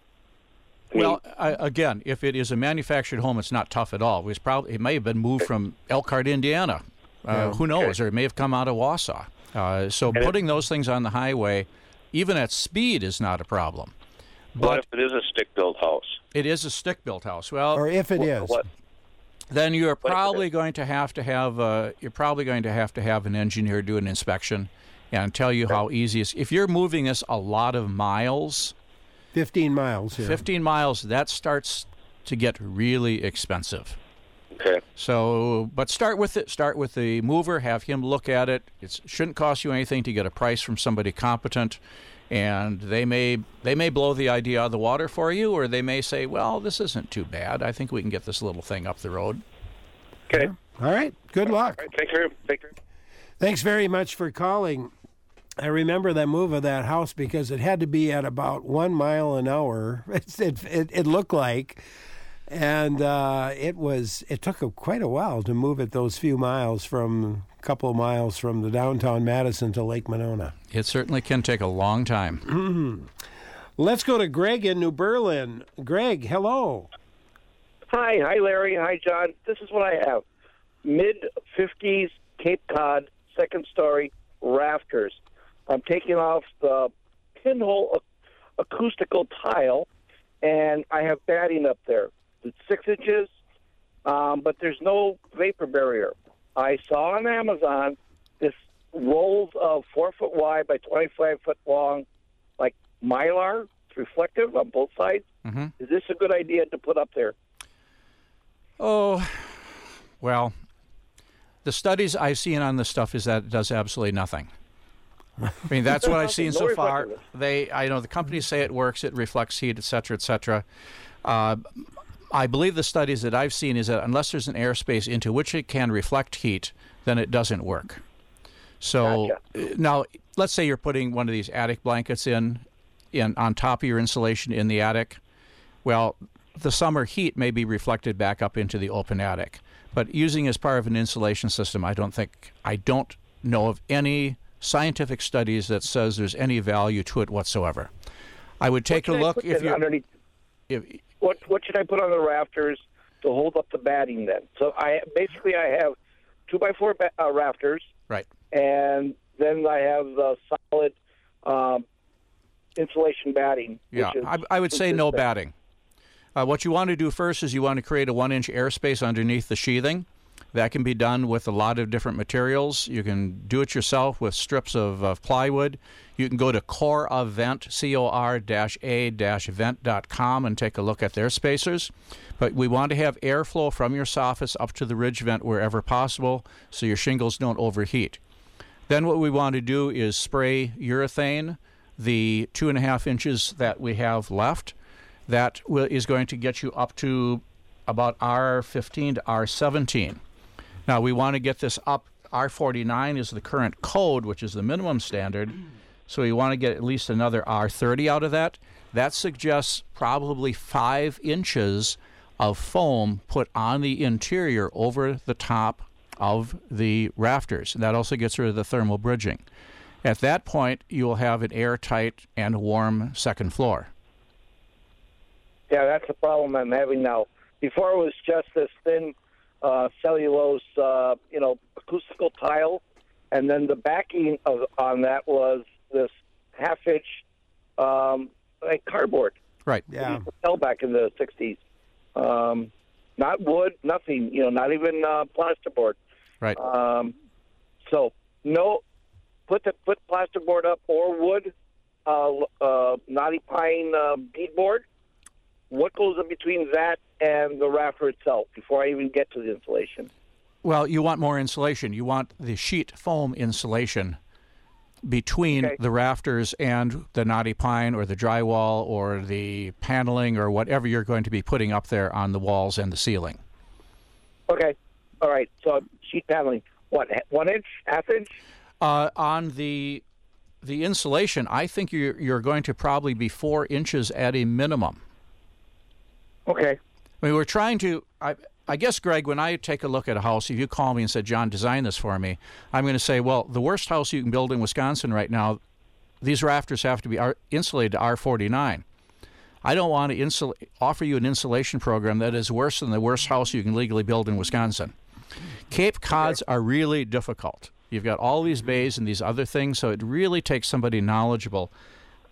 I mean, well, I, again, if it is a manufactured home, it's not tough at all. It was probably it may have been moved from Elkhart, Indiana. Uh, yeah. Who knows? Okay. Or it may have come out of Wausau. Uh, so and putting it, those things on the highway, even at speed, is not a problem. But what if it is a stick-built house? It is a stick-built house. Well, or if it what, is, what? then you're What probably going to have to have uh, you're probably going to have to have an engineer do an inspection and tell you how easy it is. If you're moving this a lot of miles, fifteen miles. Yeah. fifteen miles, that starts to get really expensive. Okay. So, but start with it. Start with the mover. Have him look at it. It shouldn't cost you anything to get a price from somebody competent, and they may they may blow the idea out of the water for you, or they may say, "Well, this isn't too bad. I think we can get this little thing up the road." Okay. All right. Good luck. All right, thank you. Thank you. Thanks very much for calling. I remember the move of that house because it had to be at about one mile an hour. It it, it looked like. And uh, it was. It took a, quite a while to move it those few miles from a couple of miles from the downtown Madison to Lake Monona. It certainly can take a long time. Let's go to Greg in New Berlin. Greg, hello. Hi, hi, Larry. Hi, John. This is what I have: mid fifties Cape Cod second story rafters. I'm taking off the pinhole acoustical tile, and I have batting up there. It's six inches, um, but there's no vapor barrier. I saw on Amazon this rolls of four foot wide by twenty-five foot long, like Mylar. It's reflective on both sides. Mm-hmm. Is this a good idea to put up there? Oh, well, the studies I've seen on this stuff is that it does absolutely nothing. I mean, that's what I've seen so far. They, I know the companies say it works, it reflects heat, et cetera, et cetera. Uh, I believe the studies that I've seen is that unless there's an airspace into which it can reflect heat, then it doesn't work. So gotcha. Now, let's say you're putting one of these attic blankets in, in on top of your insulation in the attic. Well, the summer heat may be reflected back up into the open attic. But using as part of an insulation system, I don't think, I don't know of any scientific studies that says there's any value to it whatsoever. I would take a look if you're... Underneath? If, What what should I put on the rafters to hold up the batting then? So I basically I have two by four ba- uh, rafters, right, and then I have the solid um, insulation batting. Yeah, which is I, I would say no consistent. batting. Uh, what you want to do first is you want to create a one-inch airspace underneath the sheathing. That can be done with a lot of different materials. You can do it yourself with strips of, of plywood. You can go to CorAvent, C O R A vent dot com, and take a look at their spacers. But we want to have airflow from your soffits up to the ridge vent wherever possible so your shingles don't overheat. Then what we want to do is spray urethane, the two and a half inches that we have left. That will, is going to get you up to about R fifteen to R seventeen. Now, we want to get this up. R forty-nine is the current code, which is the minimum standard. So we want to get at least another R thirty out of that. That suggests probably five inches of foam put on the interior over the top of the rafters. And that also gets rid of the thermal bridging. At that point, you will have an airtight and warm second floor. Yeah, that's the problem I'm having now. Before it was just this thin uh, cellulose, uh, you know, acoustical tile, and then the backing of on that was this half-inch um, like cardboard. Right. Yeah. Held back in the sixties. Um, not wood, nothing. You know, not even uh, plasterboard. Right. Um, so no, put the put plasterboard up or wood, uh, uh, knotty pine uh, beadboard. What goes in between that and the rafter itself before I even get to the insulation? Well, you want more insulation. You want the sheet foam insulation between okay. the rafters and the knotty pine or the drywall or the paneling or whatever you're going to be putting up there on the walls and the ceiling. Okay. All right. So sheet paneling, what, one inch, half inch? Uh, on the the insulation, I think you're, you're going to probably be four inches at a minimum. Okay. I mean, we're trying to, I, I guess, Greg, when I take a look at a house, if you call me and said, John, design this for me, I'm going to say, well, the worst house you can build in Wisconsin right now, these rafters have to be insulated to R forty-nine. I don't want to insul- offer you an insulation program that is worse than the worst house you can legally build in Wisconsin. Cape Cods are really difficult. You've got all these bays and these other things, so it really takes somebody knowledgeable.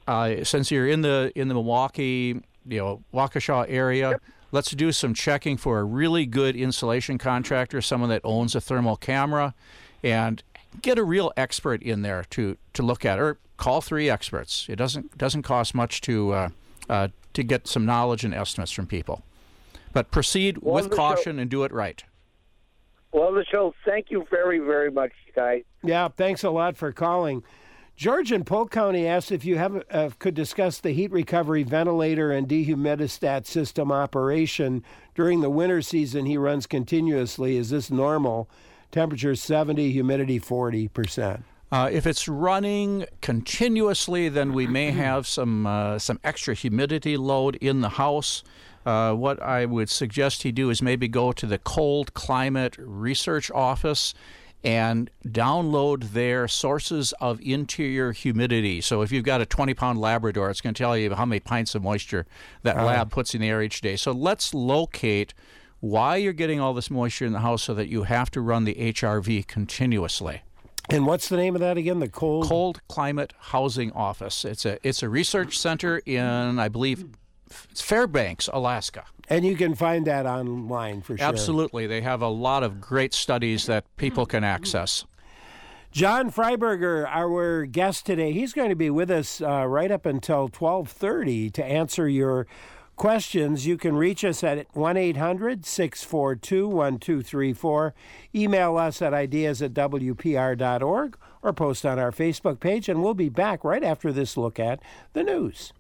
uh, since you're in the in the Milwaukee, you know, Waukesha area, yep. let's do some checking for a really good insulation contractor, someone that owns a thermal camera, and get a real expert in there to, to look at, or call three experts. It doesn't doesn't cost much to uh, uh, to get some knowledge and estimates from people. But proceed Love with caution show. and do it right. Well, the show. Thank you very, very much, guys. Yeah, thanks a lot for calling. George in Polk County asked if you have uh, could discuss the heat recovery ventilator and dehumidistat system operation during the winter season. He runs continuously. Is this normal? Temperature seventy, humidity forty percent. Uh, if it's running continuously, then we may have some uh, some extra humidity load in the house. Uh, what I would suggest he do is maybe go to the Cold Climate Research Office and download their sources of interior humidity. So if you've got a twenty-pound Labrador, it's going to tell you how many pints of moisture that uh, lab puts in the air each day. So let's locate why you're getting all this moisture in the house so that you have to run the H R V continuously. And what's the name of that again? The Cold Cold Climate Housing Office. It's a it's a research center in, I believe, it's Fairbanks, Alaska. And you can find that online for sure. Absolutely. They have a lot of great studies that people can access. John Freiberger, our guest today, he's going to be with us uh, right up until twelve thirty to answer your questions. You can reach us at one eight hundred, six four two, one two three four. Email us at ideas at w p r dot org or post on our Facebook page, and we'll be back right after this look at the news.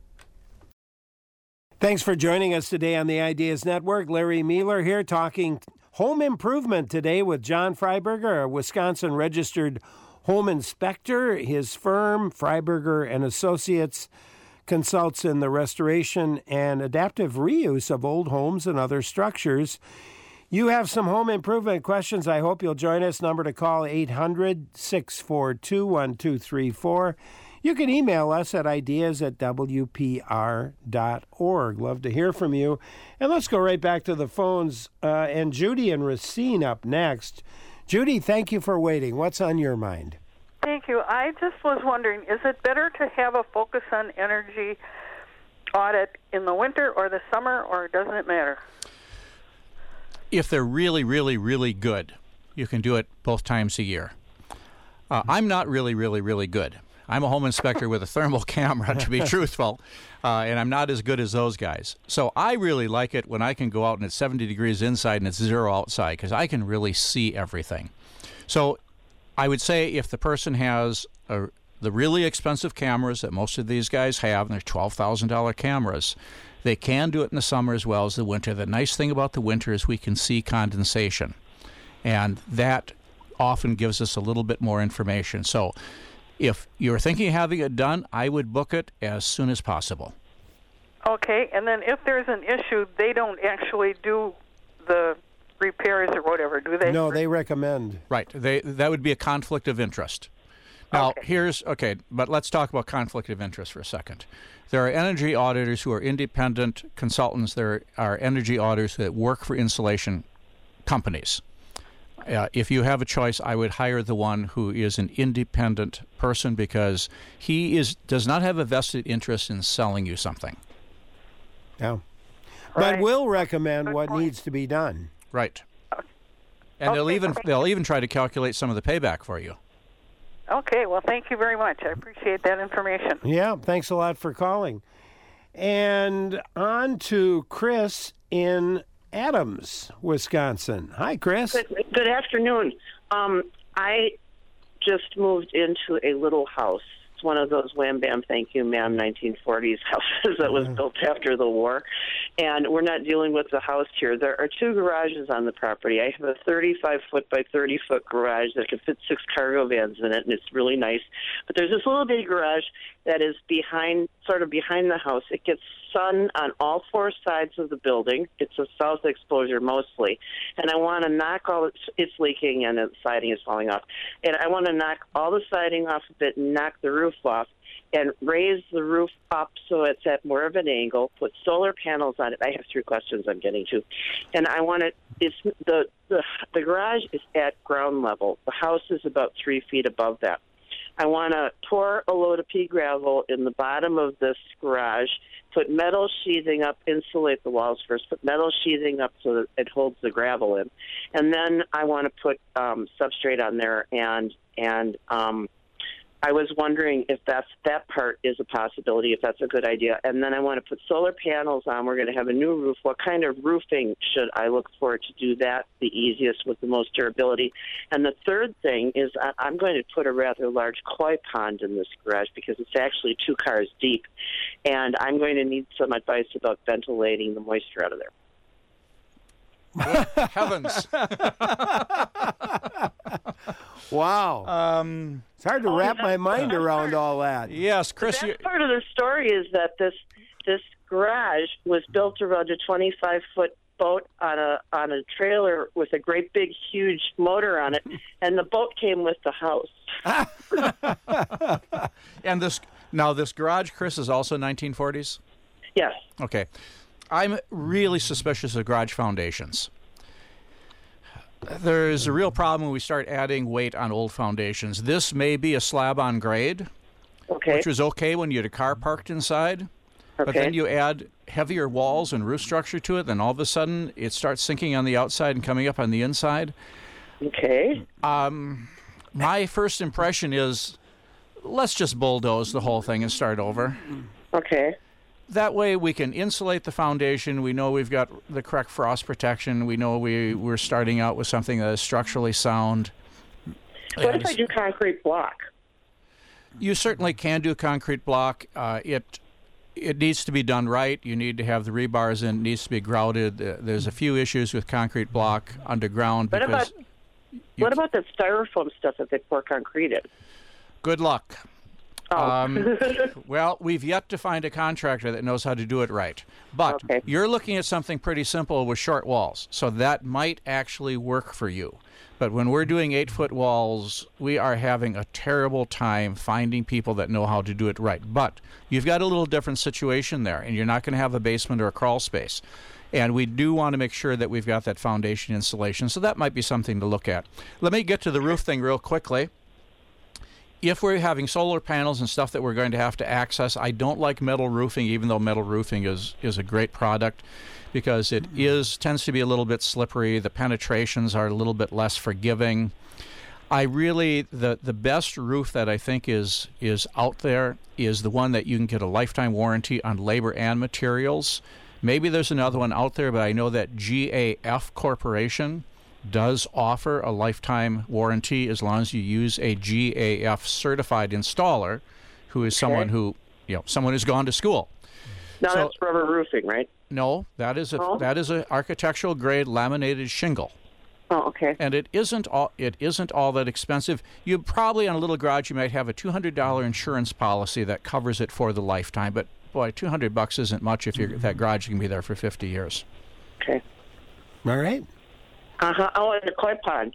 Thanks for joining us today on the Ideas Network. Larry Mueller here talking home improvement today with John Freiberger, a Wisconsin registered home inspector. His firm, Freiberger and Associates, consults in the restoration and adaptive reuse of old homes and other structures. You have some home improvement questions. I hope you'll join us. Number to call, eight hundred, six four two, one two three four. You can email us at ideas at w p r dot org. Love to hear from you. And let's go right back to the phones. Uh, and Judy and Racine up next. Judy, thank you for waiting. What's on your mind? Thank you. I just was wondering, is it better to have a focus on energy audit in the winter or the summer, or doesn't it matter? If they're really, really, really good, you can do it both times a year. Uh, I'm not really, really, really good. I'm a home inspector with a thermal camera, to be truthful, uh, and I'm not as good as those guys. So I really like it when I can go out and it's seventy degrees inside and it's zero outside, because I can really see everything. So I would say if the person has a, the really expensive cameras that most of these guys have, and they're twelve thousand dollars cameras, they can do it in the summer as well as the winter. The nice thing about the winter is we can see condensation, and that often gives us a little bit more information. So if you're thinking of having it done, I would book it as soon as possible. Okay, and then if there's an issue, they don't actually do the repairs or whatever, do they? No, they recommend. Right. They that would be a conflict of interest. Now, okay. here's, okay, but let's talk about conflict of interest for a second. There are energy auditors who are independent consultants. There are energy auditors that work for insulation companies. Uh, if you have a choice, I would hire the one who is an independent person, because he is does not have a vested interest in selling you something. Yeah. Right. But will recommend Good what point. needs to be done. Right. And Okay, they'll even thank they'll even try to calculate some of the payback for you. Okay, well, thank you very much. I appreciate that information. Yeah, thanks a lot for calling. And on to Chris in Adams, Wisconsin. Hi, Chris. Good, good afternoon. Um, I just moved into a little house. It's one of those wham bam thank you ma'am nineteen forties houses that was built after the war. And we're not dealing with the house here. There are two garages on the property. I have a thirty-five foot by thirty foot garage that can fit six cargo vans in it, and it's really nice. But there's this little bitty garage that is behind, sort of behind the house. It gets sun on all four sides of the building. It's a south exposure mostly. And I want to knock all, it's, it's leaking and the siding is falling off. And I want to knock all the siding off of it and knock the roof off and raise the roof up so it's at more of an angle, put solar panels on it. I have three questions I'm getting to. And I want it, it's, the, the, the garage is at ground level. The house is about three feet above that. I want to pour a load of pea gravel in the bottom of this garage, put metal sheathing up, insulate the walls first, put metal sheathing up so that it holds the gravel in. And then I want to put um, substrate on there, and and um, I was wondering if that's that part is a possibility, if that's a good idea. And then I want to put solar panels on. We're going to have a new roof. What kind of roofing should I look for to do that the easiest with the most durability? And the third thing is I- I'm going to put a rather large koi pond in this garage because it's actually two cars deep. And I'm going to need some advice about ventilating the moisture out of there. Heavens. Wow. Um, it's hard to oh, wrap my mind part. around all that. Yes, Chris. The You, best part of the story is that this this garage was built around a twenty-five foot boat on a on a trailer with a great big huge motor on it, and the boat came with the house. and this now this garage, Chris, is also nineteen forties? Yes. Okay. I'm really suspicious of garage foundations. There is a real problem when we start adding weight on old foundations. This may be a slab on grade, okay. which was okay when you had a car parked inside. Okay. But then you add heavier walls and roof structure to it, then all of a sudden it starts sinking on the outside and coming up on the inside. Okay. Um, my first impression is let's just bulldoze the whole thing and start over. Okay. That way we can insulate the foundation. We know we've got the correct frost protection. We know we, we're starting out with something that is structurally sound. What if I do concrete block? You certainly can do concrete block. Uh, it it needs to be done right. You need to have the rebars in. It needs to be grouted. Uh, there's a few issues with concrete block underground. What because about, what about the styrofoam stuff that they pour concrete in? Good luck. Oh. Um, well, we've yet to find a contractor that knows how to do it right. But okay. You're looking at something pretty simple with short walls, so that might actually work for you. But when we're doing eight-foot walls, we are having a terrible time finding people that know how to do it right. But you've got a little different situation there, and you're not going to have a basement or a crawl space. And we do want to make sure that we've got that foundation insulation, so that might be something to look at. Let me get to the roof thing real quickly. If we're having solar panels and stuff that we're going to have to access, I don't like metal roofing, even though metal roofing is, is a great product, because it is tends to be a little bit slippery. The penetrations are a little bit less forgiving. I really, the, the best roof that I think is is out there is the one that you can get a lifetime warranty on labor and materials. Maybe there's another one out there, but I know that G A F Corporation does offer a lifetime warranty as long as you use a G A F certified installer, who is okay. someone who, you know, someone who's gone to school. Now so, that's rubber roofing, right? No, that is a oh. that is an architectural grade laminated shingle. Oh, okay. And it isn't all it isn't all that expensive. You probably on a little garage you might have a two hundred dollar insurance policy that covers it for the lifetime. But boy, two hundred bucks isn't much if you're, that garage can be there for fifty years. Okay. All right. Uh huh. Oh, and the koi pond.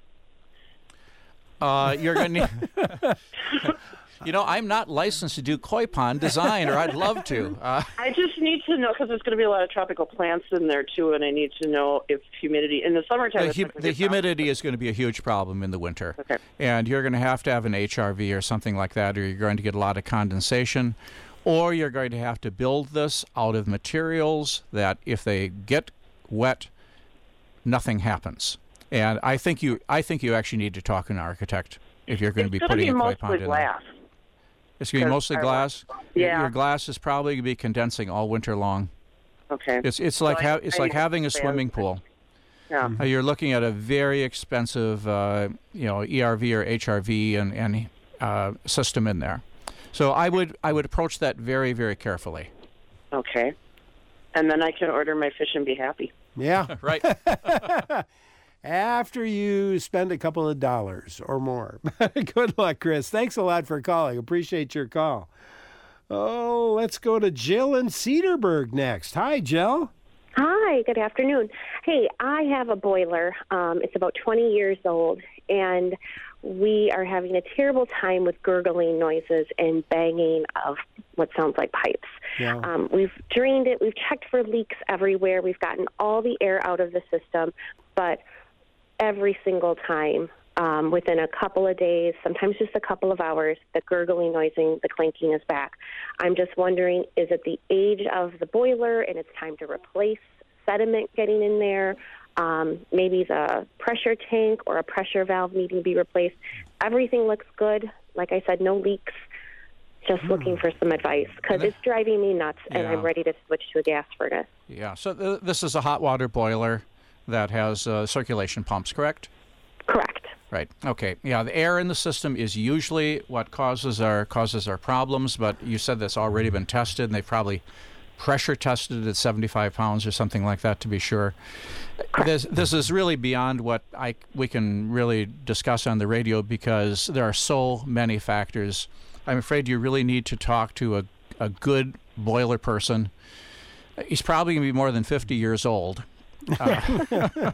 Uh, you're going to need. You know, I'm not licensed to do koi pond design, or I'd love to. Uh, I just need to know, because there's going to be a lot of tropical plants in there, too, and I need to know if humidity, in the summertime... The, hum, the humidity is going to be a huge problem in the winter. Okay. And you're going to have to have an H R V or something like that, or you're going to get a lot of condensation, or you're going to have to build this out of materials that, if they get wet, nothing happens. And I think you I think you actually need to talk to an architect if you're going it's to be putting be a koi pond in glass. there. It's going to be mostly glass. Yeah. Your glass is probably going to be condensing all winter long. Okay. It's it's like so ha- I, it's I like having a swimming pool. Yeah. Uh, you're looking at a very expensive, uh, you know, E R V or H R V and and uh, system in there. So I would I would approach that very very carefully. Okay. And then I can order my fish and be happy. Yeah. Right. After you spend a couple of dollars or more. Good luck, Chris. Thanks a lot for calling. Appreciate your call. Oh, let's go to Jill in Cedarburg next. Hi, Jill. Hi, good afternoon. Hey, I have a boiler. Um, it's about twenty years old, and we are having a terrible time with gurgling noises and banging of what sounds like pipes. Yeah. Um, we've drained it. We've checked for leaks everywhere. We've gotten all the air out of the system, but every single time Um, within a couple of days, sometimes just a couple of hours, the gurgling, noising, the clanking is back. I'm just wondering, is it the age of the boiler and it's time to replace sediment getting in there? Um, maybe the pressure tank or a pressure valve needing to be replaced. Everything looks good. Like I said, no leaks. Just hmm. looking for some advice because it's driving me nuts, yeah. and I'm ready to switch to a gas furnace. Yeah, so th- this is a hot water boiler that has uh, circulation pumps, correct? Correct. Right. Okay. Yeah, the air in the system is usually what causes our causes our problems, but you said that's already been tested, and they've probably pressure tested at seventy-five pounds or something like that to be sure. This this is really beyond what I we can really discuss on the radio because there are so many factors. I'm afraid you really need to talk to a a good boiler person. He's probably going to be more than fifty years old. Uh,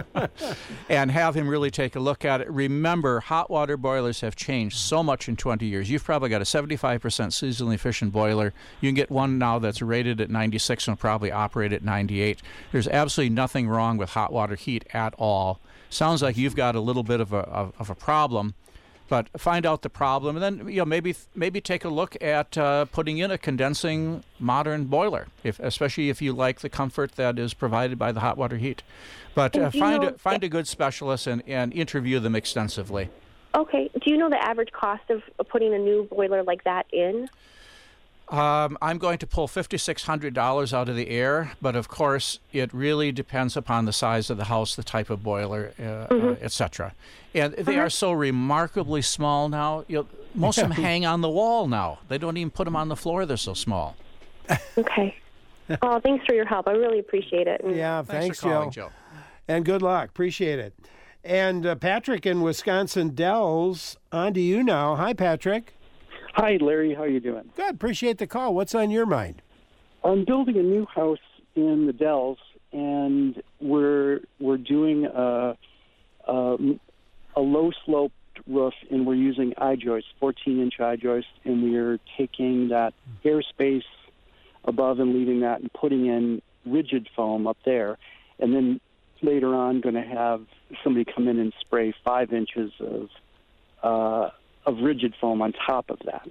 and have him really take a look at it. Remember, hot water boilers have changed so much in twenty years. You've probably got a seventy-five percent seasonally efficient boiler. You can get one now that's rated at ninety-six and will probably operate at ninety-eight. There's absolutely nothing wrong with hot water heat at all. Sounds like you've got a little bit of a of, of a problem. But find out the problem, and then you know maybe maybe take a look at uh, putting in a condensing modern boiler, if especially if you like the comfort that is provided by the hot water heat. But uh, find know, a, find a good specialist and, and interview them extensively. Okay. Do you know the average cost of putting a new boiler like that in? Um, I'm going to pull five thousand six hundred dollars out of the air, but of course it really depends upon the size of the house, the type of boiler, uh, mm-hmm. uh, et cetera. And they mm-hmm. are so remarkably small now. You know, most of them hang on the wall now. They don't even put them on the floor. They're so small. Okay. Oh, thanks for your help. I really appreciate it. And yeah, thanks, thanks for calling, Joe. Joe. And good luck. Appreciate it. And uh, Patrick in Wisconsin Dells, on to you now. Hi, Patrick. Hi, Larry. How you doing? Good. Appreciate the call. What's on your mind? I'm building a new house in the Dells, and we're we're doing a a, a low-sloped roof, and we're using I-joists, fourteen-inch I-joists, and we're taking that airspace above and leaving that and putting in rigid foam up there, and then later on going to have somebody come in and spray five inches of uh, of rigid foam on top of that.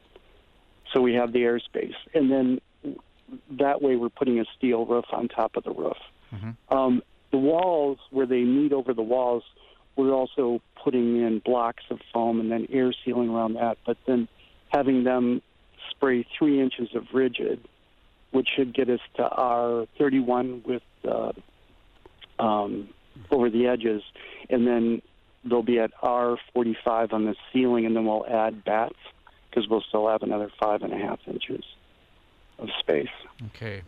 So we have the airspace. And then that way we're putting a steel roof on top of the roof. Mm-hmm. Um, the walls, where they meet over the walls, we're also putting in blocks of foam and then air sealing around that, but then having them spray three inches of rigid, which should get us to R thirty-one with uh, um, over the edges, and then they'll be at R forty-five on the ceiling, and then we'll add bats because we'll still have another five and a half inches of space. Okay.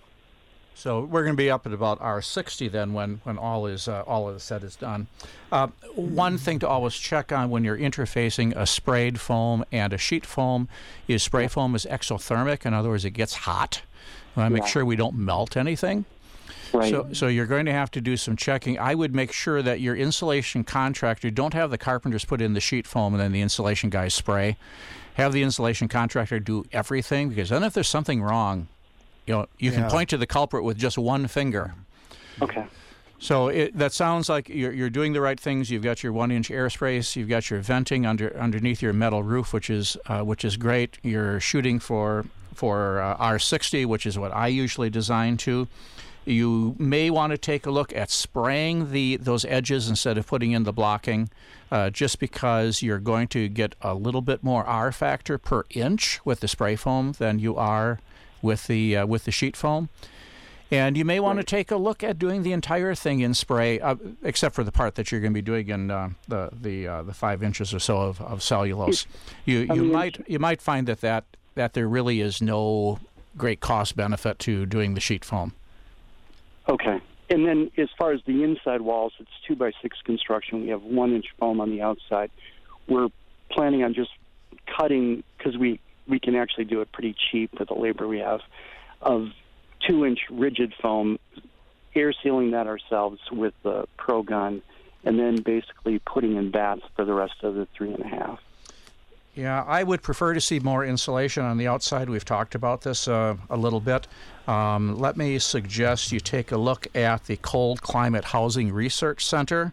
So we're going to be up at about R sixty then when, when all is uh, all of the set is done. Uh, one thing to always check on when you're interfacing a sprayed foam and a sheet foam is spray foam is exothermic. In other words, it gets hot. We want to make yeah. sure we don't melt anything. Right. So, so you're going to have to do some checking. I would make sure that your insulation contractor, don't have the carpenters put in the sheet foam and then the insulation guys spray. Have the insulation contractor do everything, because then if there's something wrong, you know, you can yeah. point to the culprit with just one finger. Okay. So it, that sounds like you're, you're doing the right things. You've got your one-inch airspace. You've got your venting under underneath your metal roof, which is uh, which is great. You're shooting for for uh, R sixty, which is what I usually design to. You may want to take a look at spraying the those edges instead of putting in the blocking, uh, just because you're going to get a little bit more R factor per inch with the spray foam than you are with the uh, with the sheet foam. And you may want to take a look at doing the entire thing in spray, uh, except for the part that you're going to be doing in uh, the the uh, the five inches or so of, of cellulose. You you might you might find that, that that there really is no great cost benefit to doing the sheet foam. Okay. And then as far as the inside walls, it's two by six construction. We have one inch foam on the outside. We're planning on just cutting, because we, we can actually do it pretty cheap with the labor we have, of two inch rigid foam, air sealing that ourselves with the Pro Gun, and then basically putting in bats for the rest of the three and a half. Yeah, I would prefer to see more insulation on the outside. We've talked about this uh, a little bit. Um, let me suggest you take a look at the Cold Climate Housing Research Center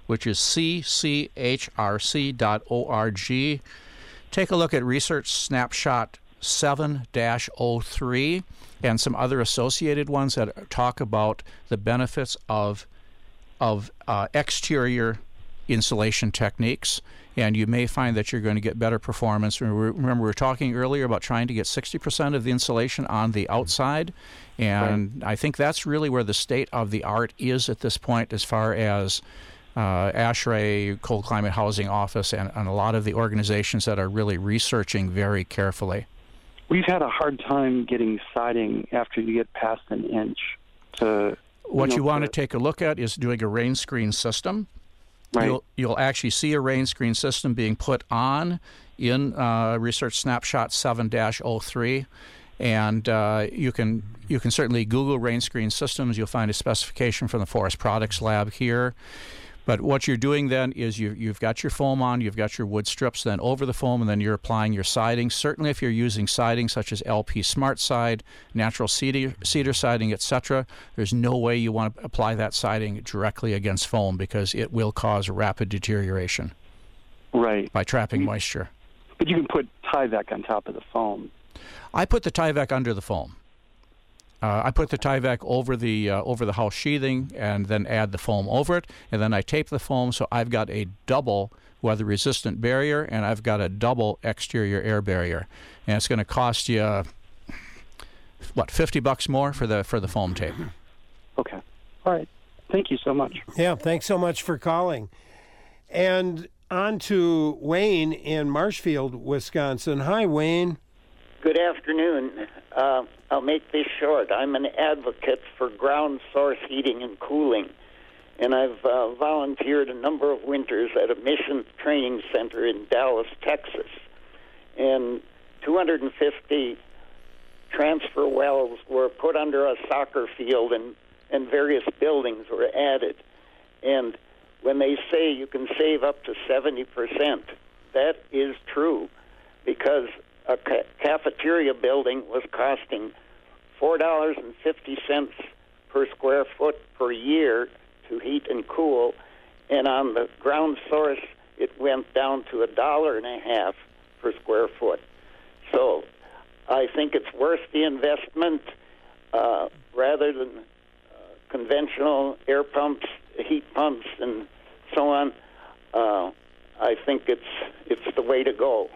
which is c c h r c dot org. Take a look at Research Snapshot seven dash oh three and some other associated ones that talk about the benefits of of uh, exterior insulation techniques, and you may find that you're going to get better performance. Remember, we were talking earlier about trying to get sixty percent of the insulation on the outside, and right. I think that's really where the state of the art is at this point as far as uh, ASHRAE, Cold Climate Housing Office, and, and a lot of the organizations that are really researching very carefully. We've had a hard time getting siding after you get past an inch. To What you, know, you want to to take a look at is doing a rain screen system. Right. You'll, you'll actually see a rain screen system being put on in uh, Research Snapshot seven dash oh three, and uh, you can you can certainly Google rain screen systems. You'll find a specification from the Forest Products Lab here. But what you're doing then is you, you've got your foam on, you've got your wood strips then over the foam, and then you're applying your siding. Certainly if you're using siding such as L P Smart Side, natural cedar, cedar siding, et cetera, there's no way you want to apply that siding directly against foam because it will cause rapid deterioration. Right. By trapping moisture. But you can put Tyvek on top of the foam. I put the Tyvek under the foam. Uh, I put the Tyvek over the uh, over the house sheathing and then add the foam over it, and then I tape the foam so I've got a double weather-resistant barrier and I've got a double exterior air barrier, and it's going to cost you uh, what fifty bucks more for the for the foam tape. Okay, all right. Thank you so much. Yeah, thanks so much for calling. And on to Wayne in Marshfield, Wisconsin. Hi, Wayne. Good afternoon. Uh, I'll make this short. I'm an advocate for ground source heating and cooling, and I've uh, volunteered a number of winters at a mission training center in Dallas, Texas. And two hundred fifty transfer wells were put under a soccer field, and, and various buildings were added. And when they say you can save up to seventy percent, that is true, because a ca- cafeteria building was costing four dollars and fifty cents per square foot per year to heat and cool, and on the ground source it went down to a dollar and a half per square foot. So I think it's worth the investment uh, rather than uh, conventional air pumps, heat pumps, and so on. Uh, I think it's it's the way to go.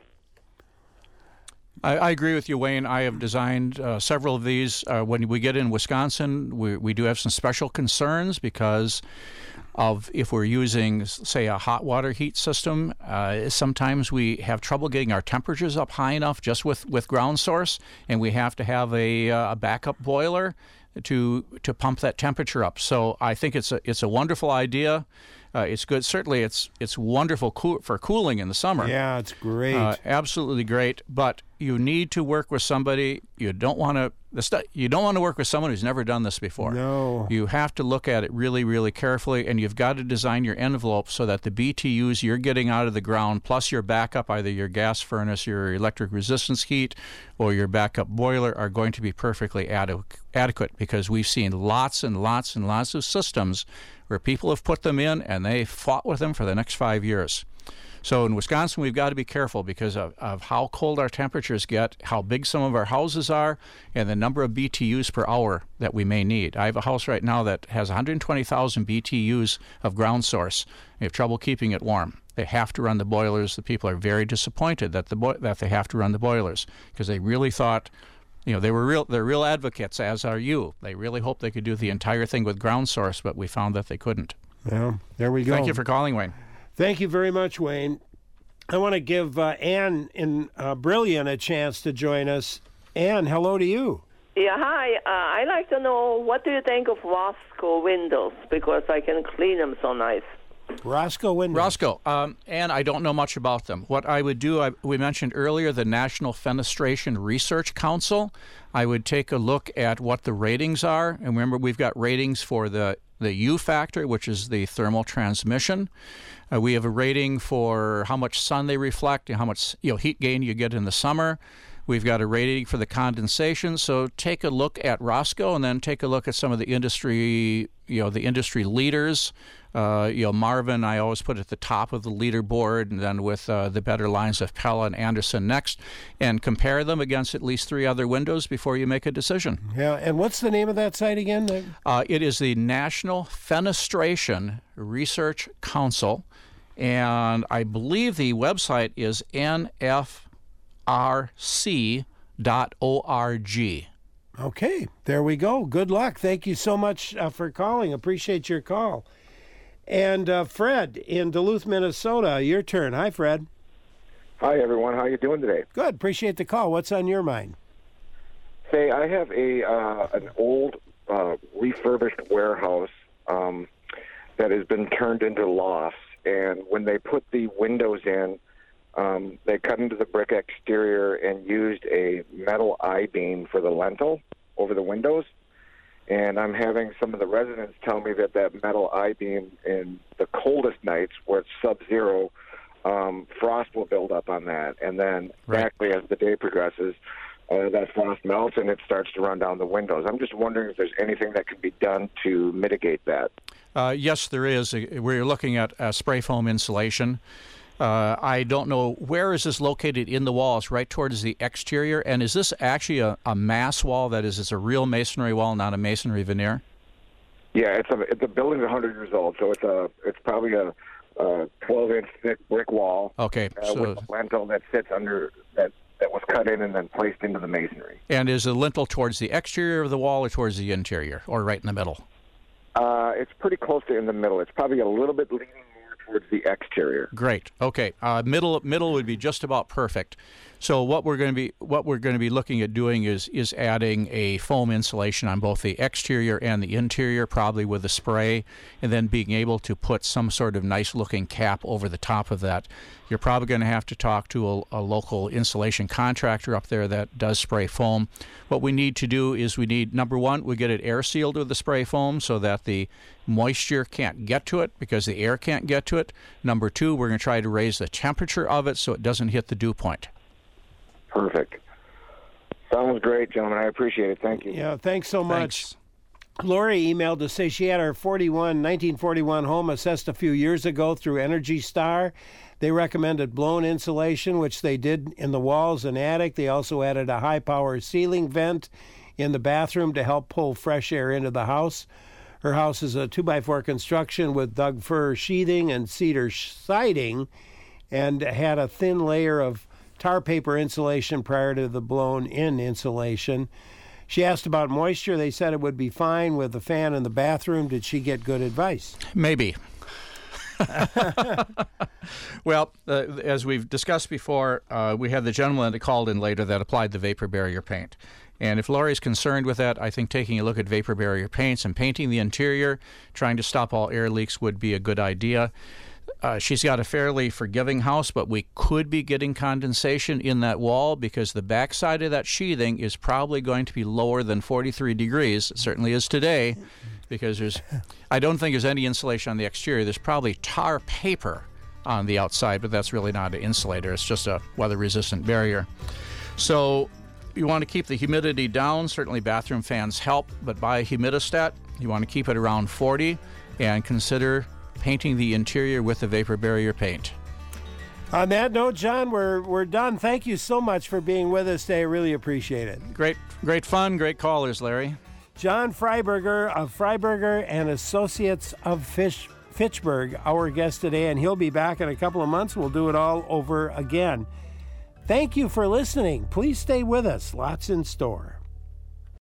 I, I agree with you, Wayne. I have designed uh, several of these. Uh, when we get in Wisconsin, we, we do have some special concerns because of if we're using, say, a hot water heat system, uh, sometimes we have trouble getting our temperatures up high enough just with, with ground source, and we have to have a, uh, a backup boiler to to pump that temperature up. So I think it's a it's a wonderful idea. Uh, it's good. Certainly, it's it's wonderful cool, for cooling in the summer. Yeah, it's great. Uh, absolutely great. But you need to work with somebody. You don't want to. The stu- you don't want to work with someone who's never done this before. No. You have to look at it really, really carefully, and you've got to design your envelope so that the B T Us you're getting out of the ground, plus your backup, either your gas furnace, your electric resistance heat, or your backup boiler, are going to be perfectly adu- adequate. Because we've seen lots and lots and lots of systems where people have put them in and they fought with them for the next five years. So in Wisconsin, we've got to be careful because of, of how cold our temperatures get, how big some of our houses are, and the number of B T Us per hour that we may need. I have a house right now that has one hundred twenty thousand B T Us of ground source. They have trouble keeping it warm. They have to run the boilers. The people are very disappointed that the bo- that they have to run the boilers because they really thought, you know, they were real. They're real advocates, as are you. They really hoped they could do the entire thing with ground source, but we found that they couldn't. Well, there we go. Thank you for calling, Wayne. Thank you very much, Wayne. I want to give uh, Ann in uh, Brillion a chance to join us. Ann, hello to you. Yeah, hi. Uh, I'd like to know, what do you think of Roscoe windows? Because I can clean them so nice. Roscoe windows. Roscoe, um, and I don't know much about them. What I would do, I, we mentioned earlier the National Fenestration Research Council. I would take a look at what the ratings are. And remember, we've got ratings for the, the U factor, which is the thermal transmission. Uh, we have a rating for how much sun they reflect and how much you know heat gain you get in the summer. We've got a rating for the condensation. So take a look at Roscoe, and then take a look at some of the industry, you know, the industry leaders. Uh, you know, Marvin, I always put at the top of the leaderboard, and then with uh, the better lines of Pella and Anderson next, and compare them against at least three other windows before you make a decision. Yeah, and what's the name of that site again? Uh, it is the National Fenestration Research Council, and I believe the website is N F R C dot org. Okay, there we go. Good luck. Thank you so much uh, for calling. Appreciate your call. And uh, Fred in Duluth, Minnesota, your turn. Hi, Fred. Hi, everyone. How you doing today? Good. Appreciate the call. What's on your mind? Say, I have a uh, an old uh, refurbished warehouse um, that has been turned into lofts, and when they put the windows in, um, they cut into the brick exterior and used a metal I-beam for the lintel over the windows. And I'm having some of the residents tell me that that metal I-beam in the coldest nights, where it's sub-zero, um, frost will build up on that. And then right. exactly as the day progresses, uh, that frost melts and it starts to run down the windows. I'm just wondering if there's anything that can be done to mitigate that. Uh, yes, there is. We're looking at uh, spray foam insulation. Uh, I don't know, where is this located in the walls, right towards the exterior? And is this actually a, a mass wall? That is, it's a real masonry wall, not a masonry veneer? Yeah, it's a it's a building one hundred years old, so it's a it's probably a twelve inch thick brick wall. Okay, uh, so with a lintel that sits under that that was cut in and then placed into the masonry. And is the lintel towards the exterior of the wall or towards the interior, or right in the middle? Uh, it's pretty close to in the middle. It's probably a little bit leaning towards the exterior. Great. Okay. Uh, middle middle would be just about perfect. So what we're going to be what we're going to be looking at doing is is adding a foam insulation on both the exterior and the interior, probably with a spray, and then being able to put some sort of nice looking cap over the top of that. You're probably going to have to talk to a, a local insulation contractor up there that does spray foam. What we need to do is we need, number one, we get it air sealed with the spray foam so that the moisture can't get to it because the air can't get to it. Number two, we're going to try to raise the temperature of it so it doesn't hit the dew point. Perfect. Sounds great, gentlemen. I appreciate it. Thank you. Yeah, thanks so much. Thanks. Lori emailed to say she had her forty-one, nineteen forty-one home assessed a few years ago through Energy Star. They recommended blown insulation, which they did in the walls and attic. They also added a high-power ceiling vent in the bathroom to help pull fresh air into the house. Her house is a two by four construction with Doug fir sheathing and cedar siding, and had a thin layer of tar paper insulation prior to the blown-in insulation. She asked about moisture. They said it would be fine with the fan in the bathroom. Did she get good advice? Maybe. Well, uh, as we've discussed before, uh, we had the gentleman that called in later that applied the vapor barrier paint. And if Lori's concerned with that, I think taking a look at vapor barrier paints and painting the interior, trying to stop all air leaks would be a good idea. Uh, she's got a fairly forgiving house, but we could be getting condensation in that wall because the backside of that sheathing is probably going to be lower than forty-three degrees. It certainly is today, because there's, I don't think there's any insulation on the exterior. There's probably tar paper on the outside, but that's really not an insulator. It's just a weather-resistant barrier. So you want to keep the humidity down. Certainly bathroom fans help, but buy a humidistat. You want to keep it around forty and consider painting the interior with the vapor barrier paint. On that note, John, we're we're done. Thank you so much for being with us today. I really appreciate it. Great, great fun, great callers, Larry. John Freiberger of Freiberger and Associates of Fish, Fitchburg, our guest today, and he'll be back in a couple of months. We'll do it all over again. Thank you for listening. Please stay with us. Lots in store.